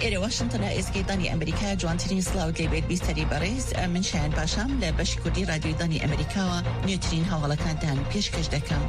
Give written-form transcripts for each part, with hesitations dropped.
إلى واشنطن إزكي ضاني أمريكا جوانترين سلاود لبيت بيستري باريس من شان باشام لبش كردي راديو ضاني أمريكا نيوترين هاولا كانتان بيشكش دكم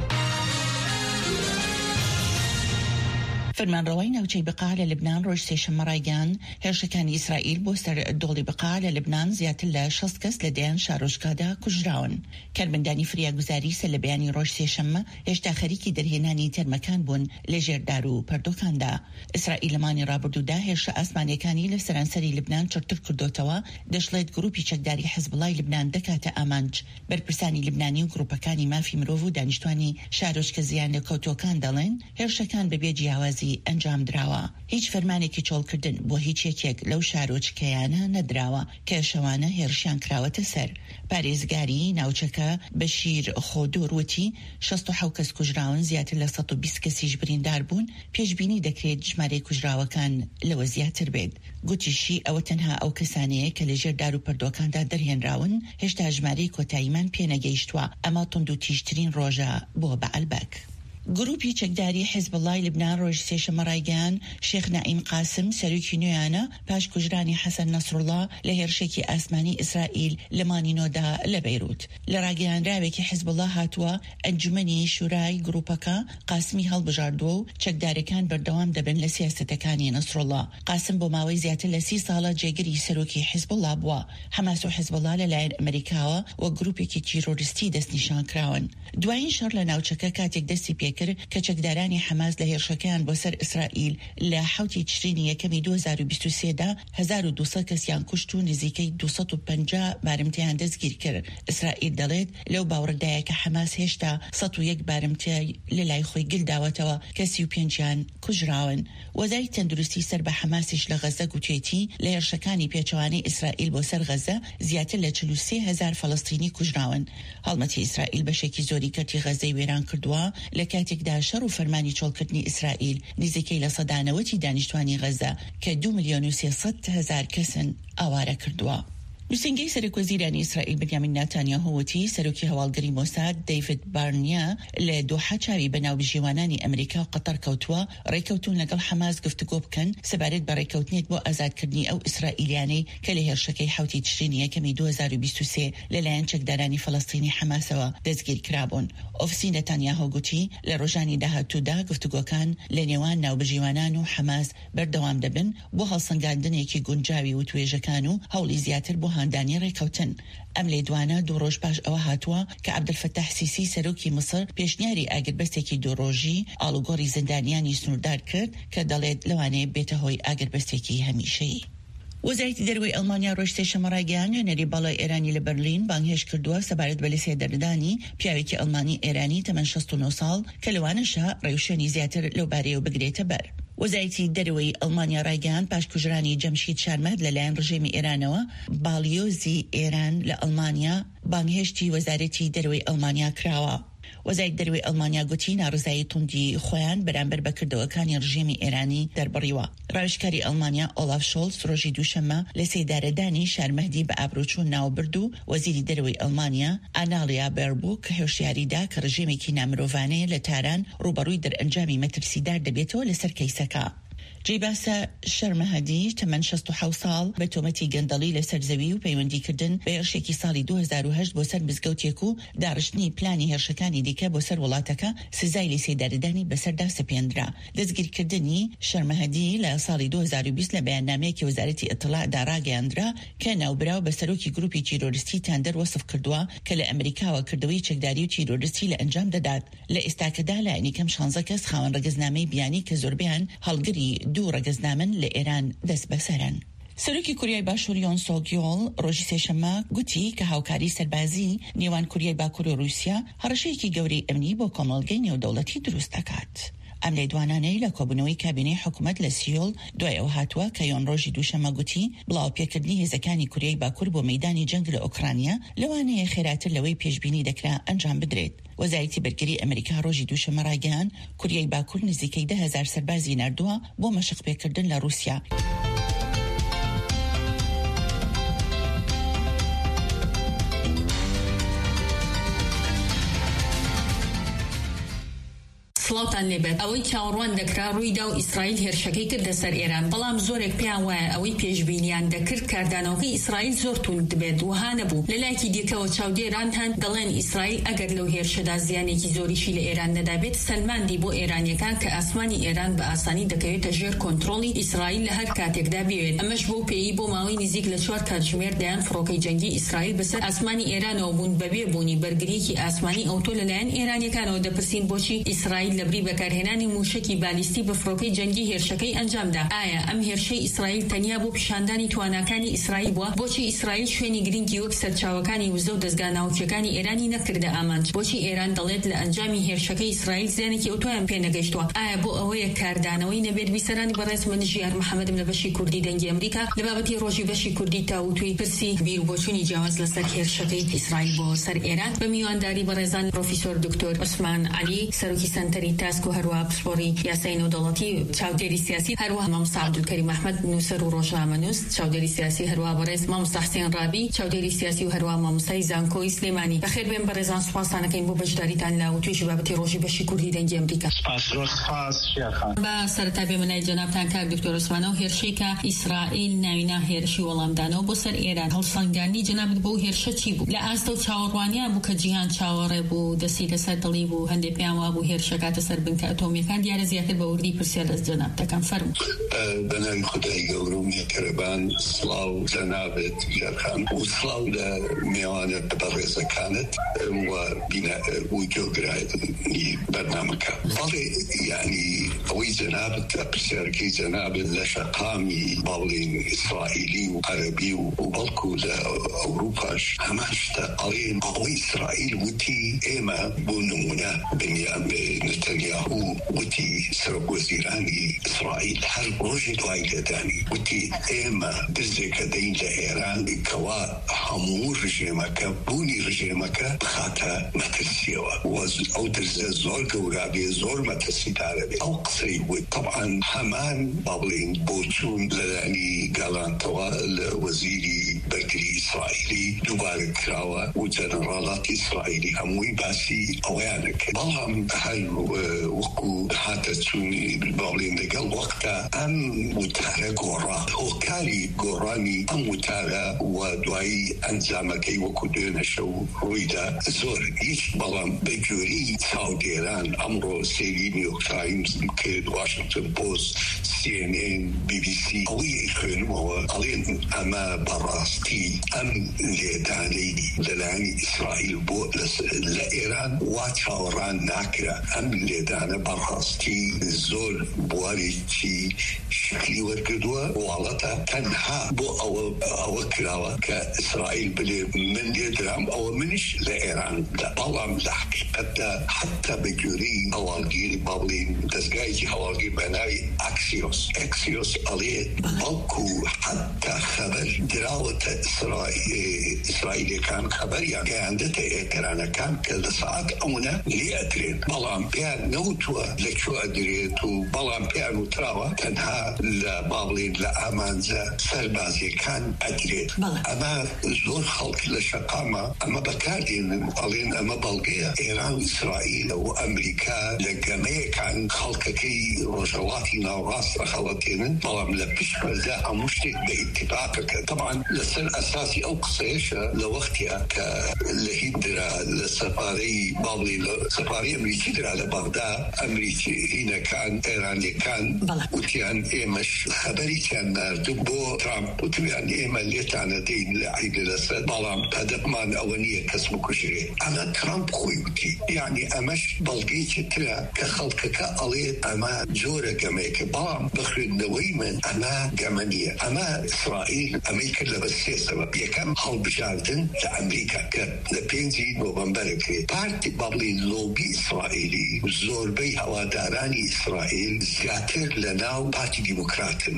فرمان روينا وشي بقاع للبنان روش سيشن مرايقان هرشكان إسرائيل بوستر الدولي بقاع للبنان زيادة لشسكس لديان شاروش كادا كجراون كان من داني فريا گزاري سلبياني روش سيشن هشتا خريكي درهناني ترمكان بون لجير دارو پردوكان دا إسرائيل ماني رابردو دا هرش أسماني كاني لسرانسري لبنان چرتر كردوتوا دشليت جروبي چكداري حزب الله لبنان دكاتا أمانج برپرساني لبناني وگروبا كاني ما في مروفو دانشتواني شاروش كزيان لكوتوكان دالين هرشكان ببيجي عوازي انجام دراوە هیچ فەرمانێکی چۆڵکردن بۆ هیچ یەکێک لەو شارۆچکەیانە نەدراوە کە شەوانە هێرشیان کراوەتە سەر پارێزگاری ناوچەکە بەشیر خۆدۆر وتی 67 کەس کوژراون زیاتر لە 120 کەسیش بریندار بوون پێشبینی دەکرێت ژمارەی کوژراوەکان لەوە زیاتر بێت گوتیشی ئەوە تەنها ئەو کەسانەیە کە لەژێر دار و پەردۆکاندا دەرهێنراون هێشتا ژمارەی کۆتاییمان پێنەگەیشتووە ئەمە توند و تیژترین ڕۆژە بۆ بەعەلبەک گروپی چەکداری حزب الله لبنان ڕۆژ سێشەمە ڕایگەیان شێخ نائیم قاسم سەرۆکی نوێیانە پاش کوژرانی حەسەن نەسڕوڵڵا لە هێرشێکی ئاسمانی ئیسرائیل لە مانینۆدا لە بەیروت لە ڕاگەیاندراوێکی حزب الله هاتووە ئەنجومەنی شورای گروپەکە قاسمی هەڵبژاردووە و چەکدارەکان بەردەوام دەبن لە سیاسەتەکانی نەسڕوڵڵا قاسم بۆ ماوەی زیاتر لە 30 ساڵە جێگیری سەرۆکی حزب الله بووە حەماس و حزب الله لەلایەن ئەمریکاوە و گروپێکی تیرۆریستی دەستنیشان کراون دوایین شەڕ لە ناوچەکە کاتێک دەستی کرد کە چەکدارانی حەماس لە هێرشەکەیان بۆ سەر ئیسرائیل لە 7 تشرینی یەکەمی 2023 دا 1200 کەسیان کوشت و نزیکەی 250 بارمتیان دەستگیر کرد ئیسرائیل دەڵێت لەو باوەڕدایە کە حەماس هێشتا 101 بارمتیای لەلای خۆی گلداوەتەوە کە 35یان کوژراون وەزاری تەندروستی سەر بە حەماسیش لە غەزە گوتوێتی لە هێرشەکانی پێچەوانەی ئیسرائیل بۆ سەر غەزە زیاتر لە 43,000 فەڵەستینی کوژراون هەڵمەتی ئیسرائیل بەشێکی زۆری کەرتی غەزەی وێران کردووە لە کاتێکدا شەڕ و فەرمانی چۆڵکردنی ئیسرائیل نزیکەی لە سەدانەوەتی دانیشتوانی غەزە کە 2,300,000 کەسن ئاوارە کردووە نووسینگەی سەرۆکوەزیرانی ئیسرائیل بنیامین ناتانیاهو وتی سەرۆکی هەواڵگەری مۆساد دەیڤید بارنیا لە دۆحە چاوی بەناوبژێوانانی ئەمریکا و قەتەر کەوتووە ڕێکەوتون لەگەڵ حەماس گفتوگۆ بکەن سەبارەت بە ڕێکەوتنێک بۆ ئازادکردنی ئەو ئیسرائیلیانەی کە لە هێرشەکەی 7 تشرینی یەکەمی 2023 لەلایەن چەکدارانی فەڵەستینی حەماسەوە دەستگیر کرابوون ئۆفیسی نەتانیاهو گوتی لە ڕۆژانی داهاتوودا گفتوگۆکان لە نێوان ناوبژێوانان و حەماس بەردەوام دەبن بۆ هەڵسەنگاندنێکی گونجاوی و توێژەکان و هەوڵی زیاتر بۆ هاندانی ڕێکەوتن ئەم لێدوانە 2 ڕۆژ پاش ئەوە هاتووە کە عەبدولفەتاح سیسی سەرۆکی مصر پێشنیاری ئاگربەستێکی 2 ڕۆژی ئاڵوگۆڕی زیندانیانی سنووردار کرد کە دەڵێت لەوانەیە بێتە هۆی ئاگربەستێکی هەمیشەیی وەزارەتی دەروی ئەڵمانیا ڕۆژ سێشەمە ڕایگەیان نوێنەری باڵای ئێرانی لە بەرلین بانگهێش کردووە سەبارەت بە لەسێدەردانی پیاوێکی ئەڵمانی ئێرانی تەمەن 69 ساڵ کە لەوانەشە ڕێوشێنی زیاتر لەو بارەیەوە بگرێتە بەر وەزارەتی دەروی ئەڵمانیا ڕایگەیان پاش کوژرانی جەمشید شارمەد لەلایەن ڕژێمی ئێرانەوە باڵیۆزی ئێران لە ئەڵمانیا بانگهێشتی وەزارەتی دەروی ئەڵمانیا کراوە وەزارەتی دەروی ئەڵمانیا گوتی ناڕزایی توندی خۆیان بەرامبەر بەکردەوەکانی ڕژێمی ئێرانی دەربڕیوە ڕاوێژکاری ئەڵمانیا ئۆلاف شۆڵز ڕۆژی دووشەممە لە سێدارەدانی شارمەهدی بە ئابڕوچوون ناوبرد و وەزیری دەروی ئەڵمانیا ئانالیا بێربوک هێشیاریدا کە ڕژێمێکی نامرۆڤانەیە لە تاران ڕوبەڕووی دەرئەنجامی مەترسیدار دەبێتەوە لەسەر کەیسەکە جیباسە شەرمەهەدی تەمەن 67 ساڵ بە تۆمەتی گەندەڵی لەسەر زەوی و پەیوەندیکردن بە هێرشێکی ساڵی 2008 بۆ سەر مزگەوتێک و داڕشتنی پلانی هێرشەکانی دیکە بۆ سەر وڵاتەکە سزای لێسێدارەدانی بەسەردا سپێندرا دەستگیرکردنی شەرمەهەدی لە ساڵی 2020 لە بەیاننامەیەکی وەزارەتی ئیطلاعدا ڕاگەیاندرا کە ناوبراو بە سەرۆکی گروپی تیرۆریستی تاندەر وەسف کردووە کە لە ئەمریکاوە کردەوەی چەکداری و تیرۆریستی لە ئەنجام دەدات لە ئێستاکەدا لایەنی کەم 16 کەس خاوەن ڕەگەزنامەی بیانی کە زۆربیان هەڵگری 2 ڕەگەزنامن لە ئێران دەست بەسەرن سەرۆکی کوریای باشوور یۆن سۆگیۆڵ ڕۆژی سێشەممە گوتی کە هاوکاری سەربازی نێوان کوریای باکوور و رووسیا هەڕەشەیەکی گەورەی ئەمنی بۆ کۆمەڵگەی نێودەوڵەتی دروست دەکات ئەم لێدوانانەی لە کۆبوونەوەی کابینەی حکوومەت لە سیۆڵ دوای ئەو هاتووە کە یۆن ڕۆژی دووشەممە گوتی بڵاوپێکردنی هێزەکانی کوریای باکوور بۆ مەیدانی جەنگ لە ئوکرانیا لەوانەیە خێراتر لەوەی پێشبینی دەکرا ئەنجام بدرێت وەزارەتی بەرگری ئەمریکا ڕۆژی دووشەممە ڕایگەیان کوریای باکوور نزیکەی 10,000 سەربازی نردووە بۆ مەشق پێکردن لە رووسیا سڵاوتان لێبێت ئەوەی چاوەڕوان دەکرا ڕوویدا و ئیسرائیل هێرشەکەی کردە سەر ئێران بەڵام زۆرێک پێیان وایە ئەوەی پێشبینیان دەکرد کاردانەوەی ئیسرائیل زۆر توند دەبێت وها نەبوو لەلایەکی دیکەوە چاودێران هەن دەڵێن ئیسرائیل ئەگەر لەو هێرشەدا زیانێکی زۆریشی لە ئێران نەدابێت سەلماندی بۆ ئێرانیەکان کە ئاسمانی ئێران بە ئاسانی دەکەوێتە ژێر کۆنتڕۆڵی ئیسرائیل لە هەر کاتێکدا بێت ئەمەش بۆ پێی بۆ ماوەی نزیک لە 4 کاتژمێر دەیان فڕۆکەی جەنگی ئیسرائیل بەسەر ئاسمانی ئێرانەوە بوون بەبێ بوونی بەرگریەکی ئاسمانی ئەوتۆ لەلایەن ئێرانیەکانەوە دەپرسین بۆچی ئیسرائیل لەبری بەکارهێنانی موشکی بالیستی بە فڕۆکەی جەنگی هێرشەکەی ئەنجامدا ئایا ئەم هێرشەی ئیسرائیل تەنیا بۆ پیشاندانی تواناکانی ئیسرائیل بووە بۆچی ئیسرائیل شوێنی گرنگی وەک سەرچاوەکانی وزە و دەستگا ناوچەکانی ئێرانی نەکردە ئامانج بۆچی ئێران دەڵێت لە ئەنجامی هێرشەکەی ئیسرائیل زیانێکی ئۆتۆیان پێنەگەیشتووە ئایا بۆ ئەوەیە کاردانەوەی نەبێت بیسەرانی بەڕێز من ژیار محەممەدم لە بەشی کوردی دەنگی ئەمریکا لە بابەتی ڕۆژی بەشی کوردی تاوتوی پرسی بیر بۆچوونی جیاواز لەسەر هێرشەکەی ئیسرائیل بۆ سەر ئێران بە میوانداری بەڕێزان پرۆفیسۆر دکتۆر عوسمان عەلی سەرۆکی سەنتەری تاسک و هەروەها پسپۆڕی یاسای نێودەوڵەتی چاودێری سیاسی هەروەها مامۆستا عەبدولکەریم ئەحمەد نووسەر و ڕۆژنامەنووس چاودێری سیاسی هەروەها بەڕێز مامۆستا حوسێن ڕابی چاودێری سیاسی و هەروەها مامۆستای زانکۆی سلێمانی بەخێر بێن بەڕێزان سوپاسانەکەین بۆ بەشداریتان لە توێژی بابەتی ڕۆژی بەشی کوردی دەنگی ئەمریکا با سەرەتا بێ منای جەنابتان کاک دکتۆر عوسمانەوە هێرشەی کە ئیسرائیل ناوینا هێرشی وەڵامدانەوە بۆ سەر ئێران هەڵسەنگاندنی جەنابەت بۆ هێرشە چی بوو لە ئاستە و چاوەڕوانیان بوو کە جیهان چاوەڕێ بوو دەستی لەسەر دڵی بوو هەندێک پێیان وا بوو هێرشە کاتە سەر بنکە ئەتۆمیەکان دیارە زیاتر بە وردی پرسیار لە جەنابتەکان فەرموو بەناوی خودای گەورە و میهرەبان سڵاو جەنابێت ژیارخان و سڵاو لە میوانە بەڕێزەکانت و گوێگرانی بەرنامەکە بەڵێ یعنی ئەوەی جەنابەت پرسیارەکەی جەنابێت لە شەقامی باڵین ئیسرائیلی و عەرەبی و بەڵکو لە ئەوروپاش هەمان شتە ئەڵێن ئەوەی ئیسرائیل وتی ئێمە بۆ نمونە بنیامین نەتەنیاهو وتی سەرۆکوەزیرانی ئیسرائیل هەر ڕۆژی دوای لێدانی وتی ئێمە دزێکە دەین لە ئێران کەوا هەموو ڕژێمەکە بوونی ڕژێمەکە بخاتە مەترسیەوە ئەو دزە زۆر گەورە بێ زۆر مەترسیدارە بێ ئەو قسەی وت طبعا هەمان باڵین بۆ چوون لەلانی گەڵانتەوە لە وەزیری بەرگری ئیسرائیلی دووبارە کراوە و جەنەڕاڵاتی ئیسرائیلی هەمووی باسی ئەوەیانە کرد بەڵام هەر وەکو هاتە چوونی باڵین لەگەڵ وەختە ئەم وتارە گۆڕا هۆکاری گۆڕانی ئەم وتارە و دوایی ئەنجامەکەی وەکو دوێنە شەو ڕوویدا زۆر هیچ بەڵام بەگوێری چاودێران ئەمڕۆ سێری نیویۆرک تایمز کرد واشنگتن پۆست CNN BBC ئەوەی خوێنمەوە ئەڵێن ئەمە بەڕاستی ئەم لێدانەی لەلایەنی ئیسرائیل بۆ لە ئێران وا چاوەڕان ناکرا ئەم لێدانە بەڕاستی زۆر بوارێکی شکلی وەرگردووە واڵەتە تەنها بۆ ئەوە کراوە کە ئیسرائیل بلێ من لێدرام ئەوە منیش لە ئێران بەڵام لە حقیقەتدا حتا بەگوێرەی هەواڵگیری باڵین دەستگایەکی هەواڵگیر بە ناوی ئەکسیۆس ئەڵێ بەڵکو حتا خەبەر دراوەتە ئیسرائیلەکان خەبەریان گەیاندەتە ئێکەرانەکان کە لە سەعات ئەوەنە لێ ئەدرێن بەڵام پێیان نەوتووە لەکوێ ئەدرێت و بەڵام پێیان وتراوە تەنها لە باڵین لە ئامانجە سەربازیەکان ئەدرێت ئەمە زۆر خەڵک لە شەقامە ئەمە بەکاردێنن ئەڵێن ئەمە بەڵگەیە ئێران و ئیسرائیل و ئەمریکا لە گەمەیەکان خەڵکەکەی ڕۆژهەڵاتی ناوڕاست خەڵەتێنن بەڵام لە پشتبەردا هەموو شتێک بە ئیتفاقەکە طبعا لەسەر ئەساسی ئەو قسەیەشە لە وەختیا کە لە هیدرا لە سەفارەی باڵی لە سەفاری ئەمریکی درا لە بەغدا ئەمریکی هینەکان ئێرانیەکان وتیان ئێمەش خەبەریان ناردوو بۆ ترامپ وتیان ئێمە لێتانە دەین لە عیدە لەسەر بەڵام هەدەفمان ئەوە نییە کەس بکوژرێ ئەمە ترامپ خۆی وتی یعنی ئەمەش بەڵگەیەکی ترە کە خەڵکەکە ئەڵێت ئەمە جۆرە گەمەیەکە بەڵام بخوێندنەوەی من ئەمە گەمە نییە ئەمە ئیسرائیل ئەمەی کرد لە بەسێ سەبەب یەکەم هەڵبژاردن لە ئەمریکا کرد لە 5 نۆڤەمبەرەکە پارتی باڵین لۆبی ئیسرائیلی زۆربەی هەوادارانی ئیسرائیل زیاتر لە ناو پارتی دیموکراتن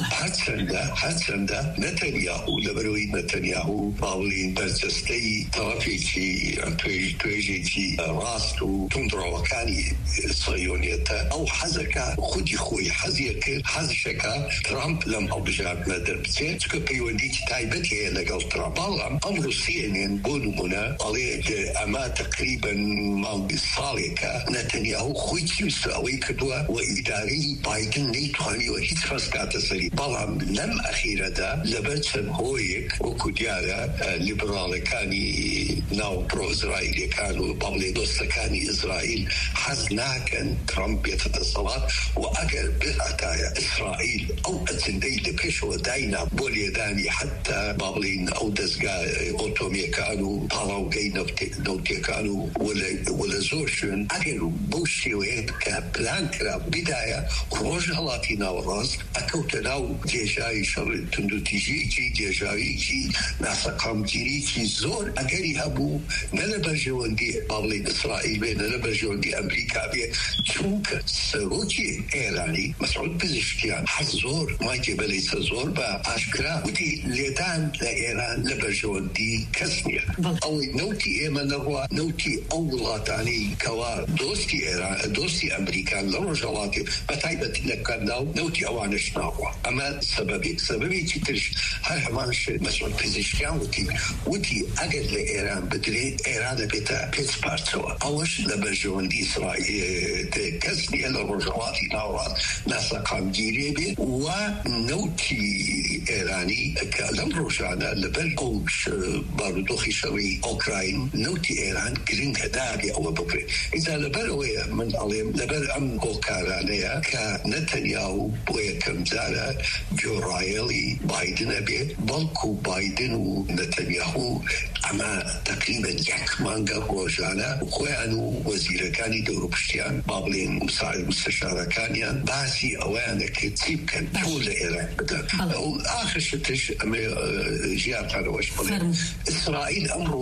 هەرچەندە نەتەنیاهو لەبەرەوەی نەتەنیاهو باڵین بەرجەستەی تەڵەفێکی توێژێکی ڕاست و توندڕەوەکانی سۆیۆنیەتە ئەو حەزەکە خودی خۆی حەزیە کرد حەزشەکە ترامپ لەم هەڵبژاردنە دەربچێت چکە پەیوەندیی تایبەت تایبەتی لەگەڵ ترامپ بەڵام ئەمڕۆ CNN بۆ نمونە ئەڵێ ئەمە تقریبا ماڵی ساڵێکە نەتەنیاهو خۆی چیویستە ئەوەی کردووە و ئیدارەی بایدن نەیتوانیوە هیچ ڕستکاتە سەری بەڵام لەم ئەخیرەدا لەبەر چەند هۆیەک وەکو دیارە لیبراڵەکانی ناو پرۆئیزرائیلەکان و بەڵێ دۆستەکانی ئیزرائیل حەز ناکەن ترامپ بێتە دەسەڵات و ئەگەر بهاتایە ئیسرائیل ئەو ئەجندەی لە پێشەوە داینا بۆ لێدانی حتا بابڵین ئەو دەستگا ئۆتۆمیەکان و پاڵاوگەی نەوتیەکان و لە زۆر شوێن ئەگەر بۆ شێوەیە کە پلان کرا بدایە ڕۆژهەڵاتی ناوەڕاست ئەکەوتە ناو جێژاوی شەڕ توندوتیژەیەکی جێژاویەکی ناسەقامگیریی زۆر ئەگەری هەبوو نە لە بەرژەوەندی بابڵین ئیسرائیل بێ نە لە بەرژەوەندی ئەمریکا بێ چونکە سەرۆکی ئێرانی مەسعود پزیشکیان حەز زۆر مایکێ بەلەیسە زۆر بە ئاشکرا وتی لێدان لە ئێران لە بەرژەوەندی کەس نییە ئەوەی نەوتی ئێمە نەڕوا نەوتی ئەو وڵاتانی کەوا دۆستی ئێران دۆستی ئەمریکان لە ڕۆژهەڵاتی بەتایبەتی لە کەندا و نەوتی ئەوانش ناڕوا ئەمە سەبەبێکی ترش هەر هەمانش مەسعود پزیشکیان وتی ئەگەر لە ئێران بدرێت ئێرانە بێتە پێچ پارچەوە ئەوەش لە بەرژەوەندی ئیسرائیل کەس نییە لە ڕۆژهەڵاتی ناوەڕاست ناسەقامگیریە بێت و نەوتی ئێرانی کە لەم ڕۆژانە لەبەر ئەو بارودۆخی شەڕی ئۆکراین نەوتی ئێران گرنگە دابێ ئەوە بکرێت ئیجا لەبەر ئەوەیە من ئەڵێم لەبەر ئەم هۆکارانەیە کە نەتەنیاهو بۆ یەکەم جارە گۆڕایەڵی بایدنە بێت بەڵکو بایدن و نەتەنیاهو ئەمە تقریبا یەک مانگە ڕۆژانە خۆیان و وەزیرەکانی دەوروپشتیان با بڵێن مستەشارەکانیان باسی ئەویانە کە چی بکەن تۆ لە ئێران بدەن ئاخرشتش ئەمە ژیانتانەوەش بڵێن ئیسرائیل ئەمڕۆ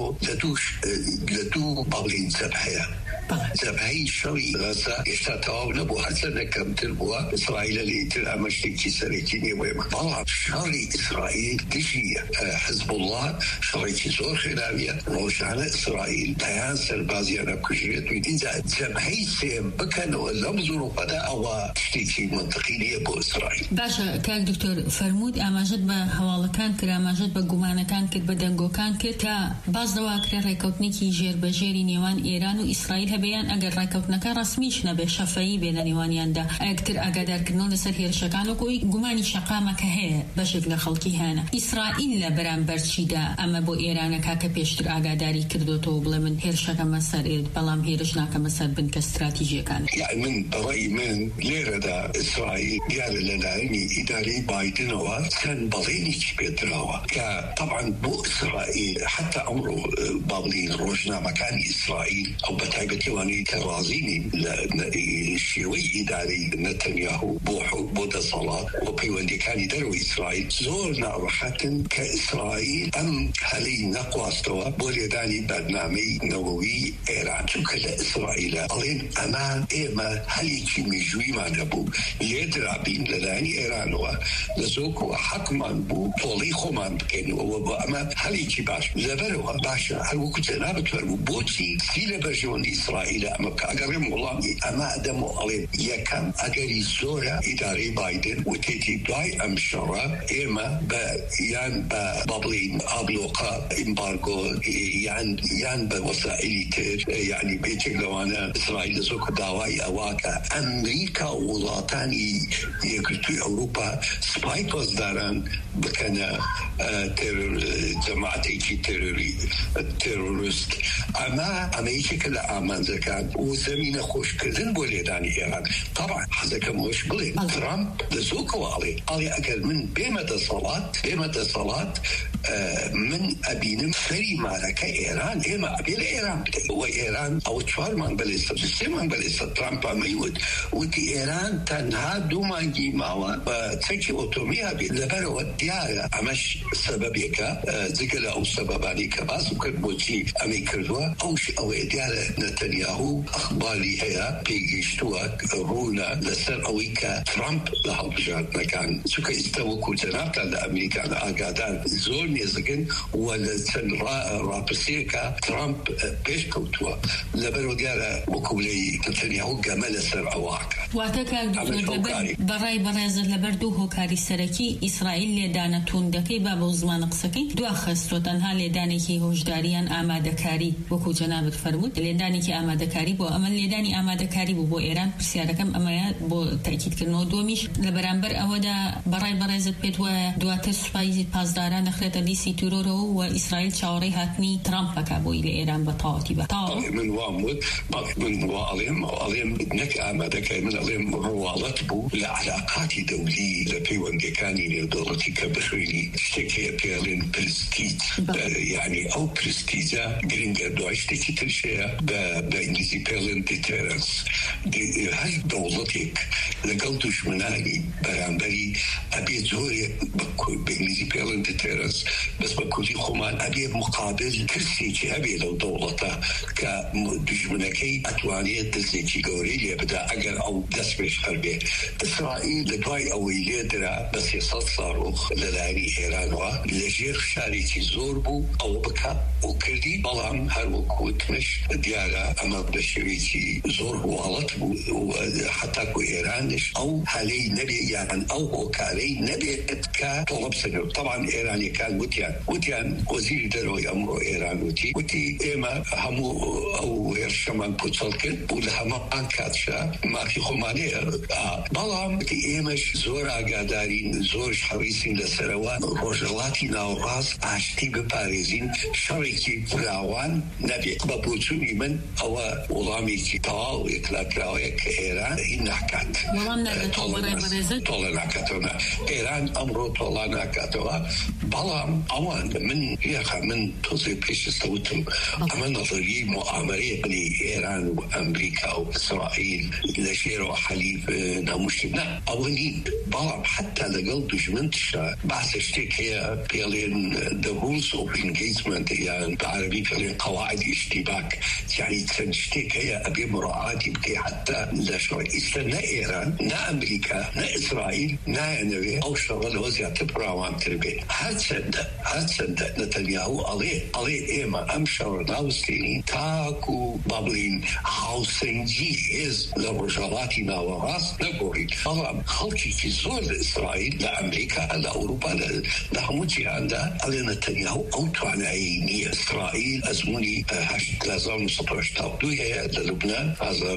لە دوو با بڵێن جەبهەیە جەبهەی شەڕی غەزا هێشتا تەواو نەبوو هەرچە نەکەمتر بووە ئیسرائیلە لێتر ئەمە شتێکی سەرەکی نییە وێمە بەڵام شەڕی ئیسرائیل دژی حزب الله شەڕێکی زۆر خێراویە ڕۆژانە ئیسرائیل دەیان سەربازیانە کوژرێت و اینجا جەبهەی سێم بکەنەوە لەم زوروپەدا ئەوە شتێکی منطقی نییە بۆ ئیسرائیل. باشە کاک دکتۆر فەرموود ئاماژەت بە هەواڵەکان کرد ئاماژەت بە گومانەکان کرد بە دەنگۆکان کرد کە باز دەواکرێ ڕێکەوتنێکی ژێربەژێری نێوان ئێران و ئیسرائیل هەبێیان ئەگەر ڕێکەوتنەکە ڕسمیش نەبێ شەفەیی بێ لە نێوانیاندا ئەکتر ئاگادارکردنەوە لەسەر هێرشەکان وەکوی گومانی شەقامەکە هەیە بەشێک لە خەڵکی هەیە ئیسرائیل لە بەرامبەر چیدا ئەمە بۆ ئێرانەکە کە پێشتر ئاگاداری کردوتەوە بڵێ من هێرشەکەمە سەر ئێرد بەڵام هێرش ناکەمە سەر بنکە استراتیژیەکان. یعنی من بەڕای من لێرەدا ئیسرائیل دیارە لەلایەنی ئیدارەی بایدنەوە چەند بەڵێنێکی پێدراوە کە طبعا بۆ ئیسرائیل حتا ئەمڕۆ با بڵێن ڕۆژنامەکانی ئیسرائیل ئەو بەتایبەتیوانەی کە ڕازینین لە شێوەی ئیدارەی نەتەنیاهو بۆ دەسەڵات و پەیوەندیەکانی دەرەوەی ئیسرائیل زۆر ناڕەحەتن کە ئیسرائیل ئەم هەلەی نەخواستەوە بۆ لێدانی بەرنامەی نەوەوی ئێران چونکە لە ئیسرائیلە ئەڵێن ئەمان ئێمە هەلێکی میژوویمان هەبوو لێدرابین لەلایەنی ئێرانەوە لە زۆکەوە حەقمان بوو تۆڵەی خۆمان بکەینەوە بۆ ئەمە هەلێکی باش لەبەرەوە باشە هەروەکو جەنابەت فەرموو بۆچی سی لە بەرژەوەندی ئیسرائیلە ئەمە بکە ئەگەڕێم وەڵامی ئەمە ئەدەمەوە ئەڵێن یەکەم ئەگەری زۆرە ئیدارەی بایدن وتێتی دوای ئەم شەڕە ئێمە یان بە بەڵێن ئابلۆقا ئیمبارگۆ یان بە وەسائلی تر یعنی بێتێک لەوانە ئیسرائیل زۆکە داوای ئەواکە ئەمریکا و وڵاتانی یەکگرتووی ئەوروپا سپای پۆزداران بکەنە جەماعەتێکی تێرۆریست ئەمەیەکێکە لە ئامانجەکان و زەمینە خۆشکردن بۆ لێدانی ئێران طبعا حەزەکەم وەش بڵێ ترامپ دەزۆکەوە ئەڵێ ئەگەر من بێمە دەسەڵات من ئەبینم فەری مارەکە ئێران ئێمە ئەبێ لە ئێران بدەین و ئێران ئەوە 4 مانگ بەلێسە 3 مانگ بەلێسە ترامپ ئەمەیوت وتی ئێران تەنها 2 مانگی ماوە بە چەکی ئۆتۆمیا بێت لەبەرەوە دیارە ئەمەش سەبەبێکە جگە لە ئەو سەبەبانی کە باسم کرد بۆچی ئەمەی کردووە ئەوەیە دیارە نەتەنیاهو ئەخباری هەیە پێگەیشتووە ڕوونە لەسەر ئەوەی کە ترامپ لە هەڵبژاردنەکان چونکە ئێستا وەکو جەنابتان لە ئەمریکان ئاگادار زۆر نێزەکەن و لە چەند ڕاپرسیەکە ترامپ پێش کەوتووە لەبەرەوە دیارە وەکو لەی نەتەنیاهو گەمە لەسەر ئەواکە واتە کاک بەڕای بەڕێزت لەبەر دوو هۆکاری سەرەکی ئیسرائیل لێدانە توندەکەی پێی با بە زمان قسەکەی دوا خستۆ تەنها لێدانێکی هۆشداریان ئامادەکاری وەکو جەنابەت فەرمووت لێدانێکی ئامادەکاری بۆ ئەمە لێدانی ئامادەکاری بوو بۆ ئێران پرسیارەکەم ئەمەیە بۆ تاکیدکردنەوە دومیش لە بەرامبەر ئەوەدا بەڕای بەڕێزت پێت وایە دواتر سوپای پاسداران نەخرێتە لیستی تورۆرەوە و ئیسرائیل چاوەڕێی هاتنی ترامپەکە بۆی لە ئێران بە تەواوەتی من وامود من وأليم نك آمادەکەی من أليم ڕواڵەت بوو لە علاقاتی دەولی لە پەیوەندەکانی نێودەوڵەتی کە بخوێنی شتێکی پێڵێن پرستیج یعنی ئەو پرستیجە گرنگە دوای شتێکی ترشەیە بە ئینگلیزی پێڵێن دیترنس هەر دەوڵەتێک لەگەڵ دوژمنانی بەرامبەری ئەبێ زۆرێ بە ئینگلیزی پێڵێن دیترنس بەس بە کوردی خۆمان ئەبێ مقابل ترسێکی هەبێ لەو دەوڵەتە کە دژمنەکەی ئەتوانێت دەستێکی گەورەی لێ بدا ئەگەر ئەو دەست پێش هەربێ. ئیسرائیل لە دوای ئەوەی لێدرا بە 300 ساڵۆخ لەلایەنی ئێرانەوە لەژێر شارێکی زۆر بوو ئەوە بکە و کردی، بەڵام هەروەکوتمش دیارە ئەمە بە شێوەیەکی زۆر هەواڵەت بوو حتاکو ئێرانش ئەو هەلەی نەبێ یان ئەو هۆکارەی نەبێت کە تۆڵە بسەنێ. طبعا ئێرانیەکان وتیان وەزیری دەرەوەی ئەمڕۆ ئێران وتی ئێمە هەموو ئەو هێرشەمان پوچەڵ کرد و لە هەمان کاتشە مافی خۆمانەیە، بەڵام ئێمەش زۆر ئاگادارین زۆرش حەویسین لەسەرەوە ڕۆژهەڵاتی ناوەڕاست ئاشتی بپارێزین شەڕێکی فراوان نەبێت. بە بۆچوونی من ئەوە وەڵامێکی تەواو ئێکلاکراوەیە کە ئێران هی ناکات تۆڵە ناکاتەوە. ئێران ئەمڕۆ تۆڵا ناکاتەوە، بەڵام ئەوان من تۆزێ پێشستەوتم ئەمە نەظەریەی موامەرەیە بنی ئێران و ئەمریکا و ئیسرائیل لە ژێرەوە حەلیف نەموشت نه ئەوە نین، بەڵام حتا لەگەڵ دوژمنتشە باسە شتێک هەیە پێڵێن the rules of engagement یان بە عەرەبی پێڵێن قەواعد ئیشتیباک، یعنی چەند شتێک هەیە ئەبێ مراعاتی بکەی حتا لە شەڕی ئیستا نە ئێران نە ئەمریکا نە ئیسرائیل نایەنەوێ ئەو شەڕە لەوە زیاتر فراوانتر بێ. هەرچەندە نەتەنیاهو ئەڵێ ئێمە ئەم شەڕە ناوستێنین تاکو با بڵین هاوسەنگی هێز لە ڕۆژهەڵاتی ناوەڕاست نەگۆڕین، بەڵام خەڵکێکی زۆر لە ئیسرائیل لە ئەمریکا لە ئەوروپا لە هەموو جیهاندا ئەڵێ نەتەنیاهو ئەو توانایی نییە. ئیسرائیل ئەزموونی 1982 هەیە لە لوبنان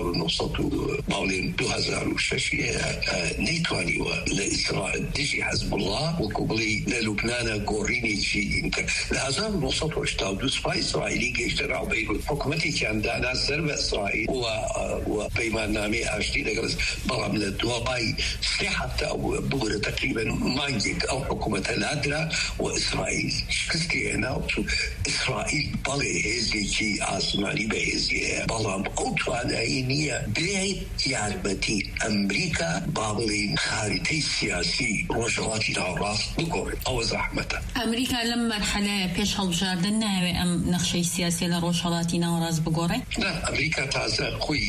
2006 نەیتوانیوە لە ئیسرائیل دژی حەزب الله وەکو بڵی لە لوبنانە گۆڕینێکی لە 1982 سوپای ئیسرائیلی گەیشتە ڕاو بەیروت حکوومەتێکیان دانا سەر بە ئیسرائیل و پەیماننامەی ئاشتی لەگەڵ، بەڵام لە دوای 3 هەفتە بگورە تقریبا مانگێک ئەو حکوومەتە لادرا و ئیسرائیل شکستی هێنا و ئیسرائیل بەڵێ هێزێکی ئاسمانی بە هێزیەیە، بەڵام ئەو توانایی نییە بێت یارمەتی ئەمریکا با بڵین خاریتەی سیاسی ڕۆژهەڵاتی ناوەڕاست بگۆڕێت. ئەوە زەحمەتە. ئەمریکا لەم مەرحەلەیە پێش هەڵبژاردن ناوێ ئەم نەخشەی سیاسی لە ڕۆژهەڵاتی ناوەڕاست بگۆڕێ؟ نه، ئەمریکا تازە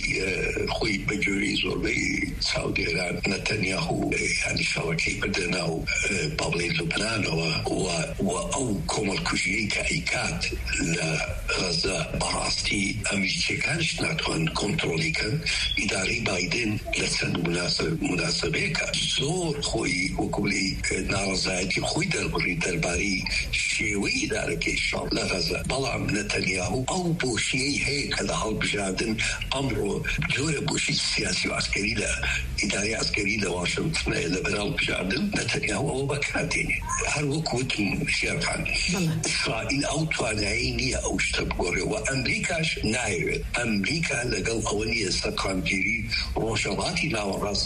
خۆی بەجۆری زۆربەی چاودێران نەتەنیاهو ینی شەڕەکەی بدەنا و بابڵین لوبنانەوە و ئەو کۆمەڵکوژیەی کە ئەیکات لە غەزە بەڕاستی ئەمریکیەکانش ناتوان کۆنتڕۆلیکەن. ئیدارەی بایدن لە چەند مناسبەیەکە زۆر خۆی وەکوڵی ناڕەزایەتی خۆی دەربڕی دەربارەی شێوەی ئیدارەکەی شەڕ لە غەزە، بەڵام نەتەنیاهو ئەو بۆشیەی هەیە کە لە هەڵبژاردن ئەمڕۆ جۆرە بۆشی سیاسی و عسکەری لە ئیداری عسکەری لە واشنگتنە لە بەرەڵ بژاردن نەتەنیاهو ئەوە بەکاردێنێ. هەر وەکوتم شێرخان ئیسرائیل ئەو توانایی نییە ئەو شتە بگۆڕێ و ئەمریکاش نایەوێت. ئەمریکا لەگەڵ ئەوە نییە سەرقامگیری ڕۆژهەڵاتی ناوەڕاست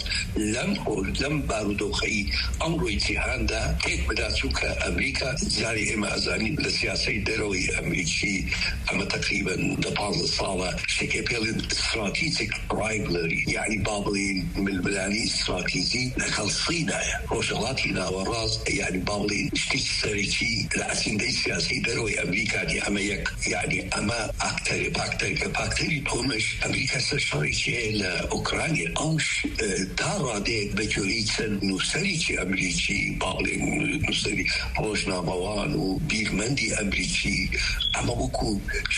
لەم بارودۆخەی ئەمڕۆی جیهاندا تێک بدا، چونکە ئەمریکا جاری ئێمە ئەزانین لە سیاسەی دەرەوەی ئەمریکی ئەمە تقریبا 15 ساڵە شتێکی پێڵێن استراتیجیک رایڤلری، یعنی با بڵین ململانی استراتیجی لەگەڵ سینایە ڕۆژهەڵاتی ناوەڕاست، یعنی با بڵین شتێکی سەرەکی لە ئەسیندەی سیاسی دەرەوەی ئەمریکانی ئەمە یەک، یعنی ئەمە ئاکتەری پاکتەری تۆمش ئەمریکا سەر شەڕێکی هەیە لە ئوکرانیا ئەو تارادێک بە جۆری چەند نووسەرێکی ئەمریکی باڵێن نووسەری ڕۆژنامەوان و بیرمەندی ئەمریکی ئەمە وەکو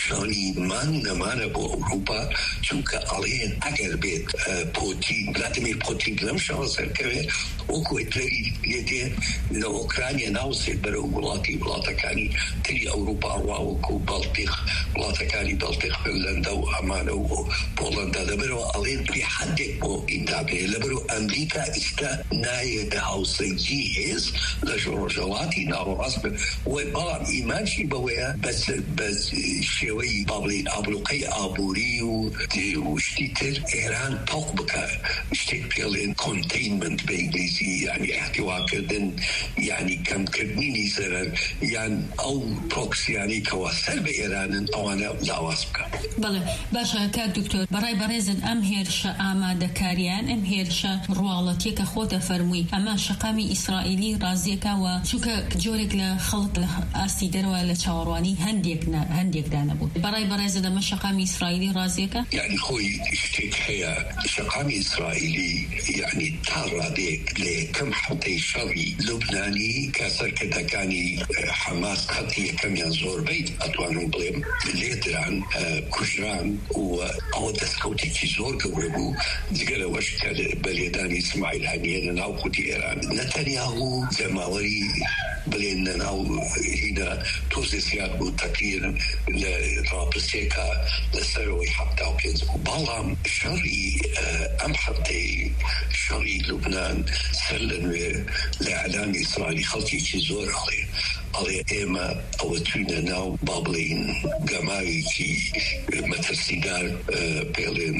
شانیمان نەمانە بۆ ئەوروپا چونکە ئەڵێن ئەگەر بێت پۆتین ڤلادیمیر پۆتین لەم شەوە سەرکەوێت وەکو هیتلەری لێدێ لە ئۆکرانیا ناوسێت بەرەو وڵاتەکانی تری ئەوروپا ڕواوەکو بەڵتیق وڵاتەکانی بەڵتیق فنلەندە و ئەمانە و پۆڵەندا لەبەرەوە ئەڵێن بێ حەدێک بۆ ئیندابێ لەبەرەوە ئەمریکا ئێستا نایەتە هاوسەنگی هێز لە ڕۆژهەڵاتی ناوەڕاست بن بەڵام ئیمانشی بەوەیە بە شێوەی باڵێن ئابلوقەی ئابووری و شتی تر ئێران تەوق بکە شتێک پێڵێن کۆنتەینمنت بە ئینگلیزی یعنی احتیواکردن یعنی کەمکردنی زەرەر یان ئەو پرۆکسیانی کەوا سەر بە ئێرانن ئەوانە لاواز بکە. بەڵێ باشە کات دکتۆر بەڕای بەڕێزن ئەم هێرشە ئامادەکاریان ئەم هێرشە ڕواڵەتیەکە خۆتە فەرمووی ئەمە شەقامی ئیسرائیلی ڕازیەکەوە چونکە جۆرێک لە خەڵک لە ئاستی دەرەوە لە چاوەڕوانی هەندێکدا نەبوو. بەڕای بەڕێزە دەمە شەقامی ئیسرائیلی ڕازیەکە یعنی خۆی شتێک هەیە شەقامی ئیسرائیلی یعنی تا ڕادێک لە یەکەم هەفتەی شەڕی لوبنانی کە سەرکردەکانی حەماس خەتی یەکەمیان زۆربەی ئەتوانم بڵێم لێدران کوژران و ئەوە دەستکەوتێکی زۆر گەورە بوو جگە لەوەش کە بە لێدانی ئیسماعیل هەنیە لە ناو خودی ئێران نەتەنیاهو جەماوەری بڵێن لە ناو هینە تۆزێ زیاد بوو تەقریباً لە ڕاپرسێکە لەسەرەوەی 75 بەڵام شەڕی ئەم هەفتەی شەڕی لوبنان سەر لە نوێ لە ئەعلامی ئیسرائیلی خەڵکێکی زۆر ئەڵێ ئێمە ئەوە توینە ناو با بڵێن گەماوێکی مەترسیدار پێڵێن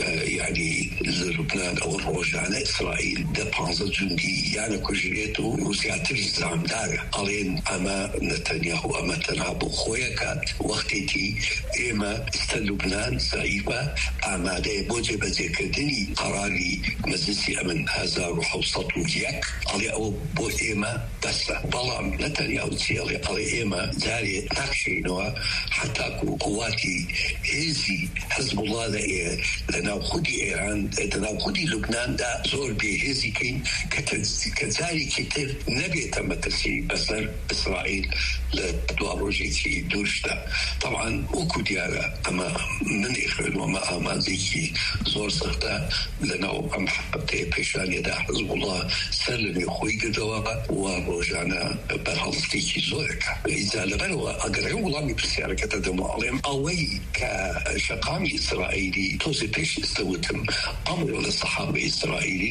یعنی لە لوبنان ئەوە ڕۆژانە ئیسرائیل 15 جوندی یانە کوژرێت و زیاتر زامدارە ئەڵێن ئەمە نەتەنیاهو ئەمە تەنها بۆ خۆیە کات وەختێکی ئێمە ئێستا لوبنان زەعیفە ئامادەیە بۆ جێبەجێکردنی قەراری مەجلیسی ئەمن 1701 ئەڵێ ئەوە بۆ ئێمە بەسە بەڵام نەتەنیاهو چێڵێ ئەڵێ ئێمە جارێ ناکشینەوە حتاکو قواتی هێزی حەزبوڵا لە ناو خودی ئێران لە ناو خودی لوبناندا زۆر بێهێزی کەین کە جارێکی تر نەبێتە مەترسی بەسەر ئیسرائیل لە دوا ڕۆژێکی دوورشدا طبعا وەکو دیارە ئەمە منی خوێنوەمە ئامانجێکی زۆر سەختە لە ناو ئەم هەفتەیە پێشانیەدا حەزبوڵا سەر لە نوێ خۆی گردەوە و ڕۆژانە بەرهەڵستێکی زۆرەکە ئیجا لەبەرەوە ئەگەر وڵامی پرسیارەکەتە دەمەڵێم ئەوەی کە شەقامی ئیسرائیلی تۆزی پێش ئستەوتم ئەمڕۆ لە سەحابەی ئیسرائیلی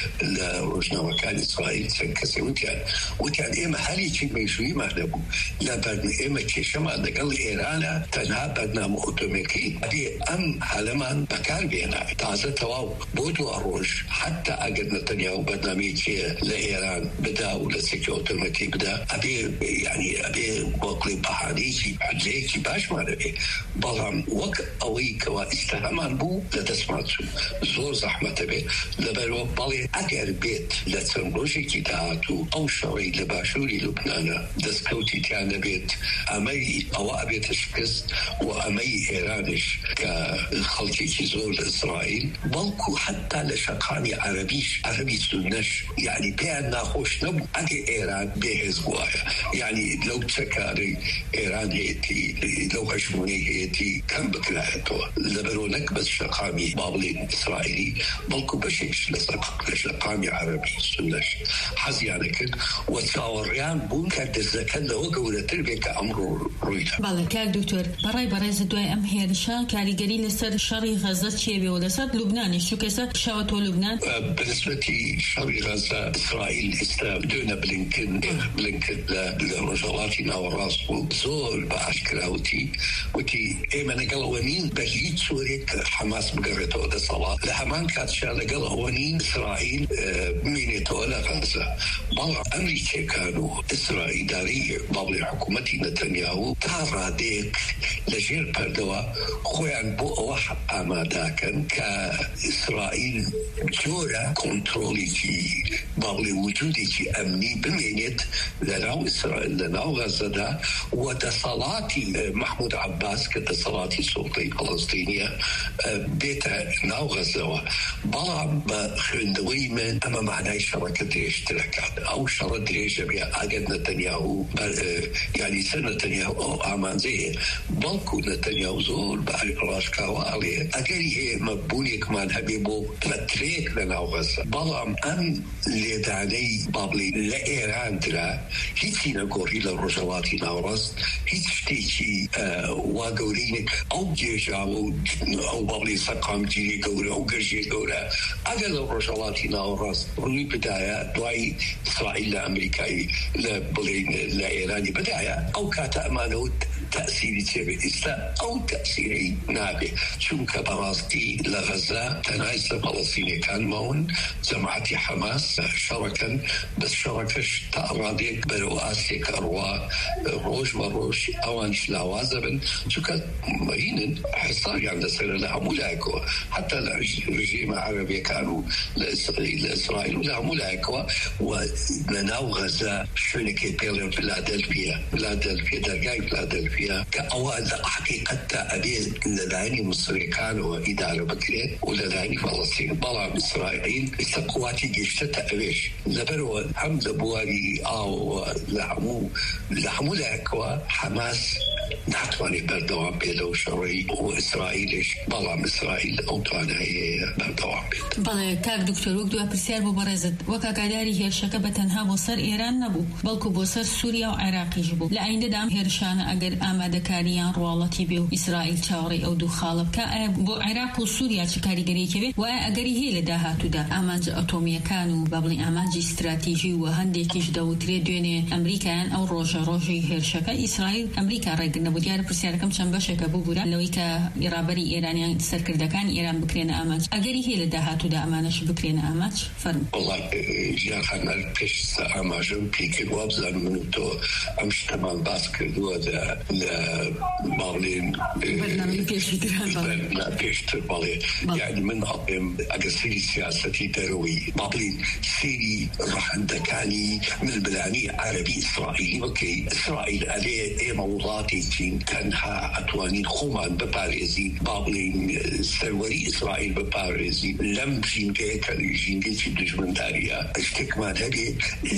لە ڕۆژنامەکانی ئیسرائیل چەند کەسێ وتیان ئێمە هەرێکی مێژوویمان نەبوو لە ئێمە کێشەمان لەگەڵ ئێرانە تەنها بەرنامە ئۆتۆمێکی بێ ئەم هەلەمان بەکار بێنە تازە تەواو بۆ دوا ڕۆژ حتا ئەگەر نەتەنیاهو بەرنامەیەکێ لە ئێران بدا و لە سێکی ئۆتۆمەتی بدا ئەبێ یعنی ئەبێ بۆکڵی بەهانەیەکی حجەیەکی باشمانە بێ بەڵام وەک ئەوەی کەوا ئیسلامان بوو لە دەستمان چوو زۆر زەحمەتە بێ لەبەرەوە بەڵێ ئەگەر بێت لە چەند ڕۆژێکی داهاتوو ئەو شەڕەی لە باشووری لوبنانە دەستکەوتی تیان نەبێت ئەمەی ئەوە ئەبێتە شکست و ئەمەی ئێرانش کە خەڵکێکی زۆر لە ئیسرائیل بەڵکو حتا لە شەقامی عەرەبی سونەش یعنی پێیان ناخۆش نەبوو ئەگە ئێران بێهێز بووایە یعنی لەو چەکارەی ئێران هەیەتی لەو هەشمونەی هەیەتی کەم بکرایەتەوە لەبەرەوە نەک بەس شەقامی با بڵێن ئیسرائیلی بەڵکو بەشێکش لە شەقامی عەرەبی سونەش حەزیانە کرد و چاوەڕێیان بوون کە دەستەکەن لەوە گەورەتر بێت کە ئەمڕۆ ڕوویدا. بەڵێ کاک دکتۆر بەڕای بەڕێز دوای ئەم هێرشە کاریگەری لەسەر شەڕی غەزە چێبێ و لەسەر لوبنانی شوکەسە شەوە تۆ لوبنان بەنسبەتی شەڕی غەزە ئیسرائیل ئێستا دوێنە بلینکن لە ڕۆژهەڵاتی ناوەڕاست بوو زۆر بە ئاشکراوتی وتی ئێمە لەگەڵ ئەوە نین بە هیچ سوورێک حەماس بگەڕێتەوە دەسەڵات لە هەمان کاتشا لەگەڵ ئەوە نین ئیسرائیل بمێنێتەوە لە غەزە بەڵام ئەمریکێکان و ئیسرائیلداری باڵێ حکوومەتی نەتەنیاهو تا ڕادێک لەژێر پەردەوە خۆیان بۆ ئەوە ئاماداکەن کە ئیسرائیل جۆرە کۆنترۆڵێکی باڵێ وجودێکی ئەمنی بمێنێت لەناو لناو غزة دا ودصلاتي محمود عباس كدصلاتي سلطة فلسطينية بيتا ناو غزة بلا خندوي من أما معنى شركة اشتراكات أو شرط ريجبيا أجد نتنياهو يعني سنة نتنياهو أمان زي بلكو نتنياهو زور راشكاوا عليه أجري هي مبوني كمان هبيبو تريك لناو غزة بلا أن لدعني بابلي لإيران ترى هيتي نقولي للرجالاتي ناورست هيتشتيكي واقولينك أو جيشا أو بابلي سقام جيري قورا أو قرجي قورا أجل الرجالاتي ناورست روي بداية دواي إسرائيل لأمريكاي لبلين لإيراني بداية أو كاتا أمانوت تأثيري تبع إسلام أو تأثيري نابي شنك براستي لغزة تنايس فلسطيني كان مون جماعة حماس شركا بس شركش تأراديك برؤاسك أروا روش وروش أوانش لاوازبن شنك مهين حصاري عند سنة لها ملاكوة حتى الرجيم العربي كانوا لإسرائيل لها ملاكوة ونناو غزة شنك بيلر فيلادلفيا درقاي فيلادلفيا كأوان حقيقة أبي لداني مصري كانوا إدارة بكري ولداني فلسطين بلا إسرائيل استقواتي جيشتة أبيش لبروا حمد بواري أو لحمو لأكوا حماس نحتواني بردوان بيلو شرعي وإسرائيلش بلا إسرائيل أوتوانا هي بردوان بيد بلا كاك دكتور وقدوا أبرسيار ببرزد وكا قاداري هيرشاكا بتنها بوصر إيران نبو بلكو بوصر سوريا وعراقي جبو لعين دام هيرشانا أقر آمادەکاریان ڕواڵەتی بێ و ئیسرائیل چاوەڕێی ئەو دوو خاڵە بکە بۆ عێراق و سووریا چ کاریگەریەکی بێت و ئەگەری هەیە لە داهاتوودا ئامانج ئەتۆمیەکان و با بڵێن ئامانجی استراتیژی و هەندێکیش دەوترێت دوێنێ ئەمریکایان ئەو ڕۆژی هێرشەکە ئیسرائیل ئەمریکا ڕێگرنەبوو دیارە پرسیارەکەم چەند بەشێکە بووبورە لەوەی کە ڕابەری ئێرانیان سەرکردەکانی ئێران بکرێنە ئامانج ئەگەری هەیە لە داهاتوودا ئەمانەش بکرێنە ئامانج فەرموو والله ژیان خانەر پێش ئاماژەم پێکرد وابزان من و تۆ ئەم شتەمان باس کردووە باولين برنامج بيشتر بالي يعني من أقيم أقصي سياستي دروي باولين سيري راح عندكاني من البلاني عربي إسرائيلي وكي إسرائيل عليه إيه موضاتي تين تنها أتوانين خومان بباريزي باولين سروري إسرائيل بباريزي لم جينجي كان جينجي في دجمن داريا اشتكمان هذه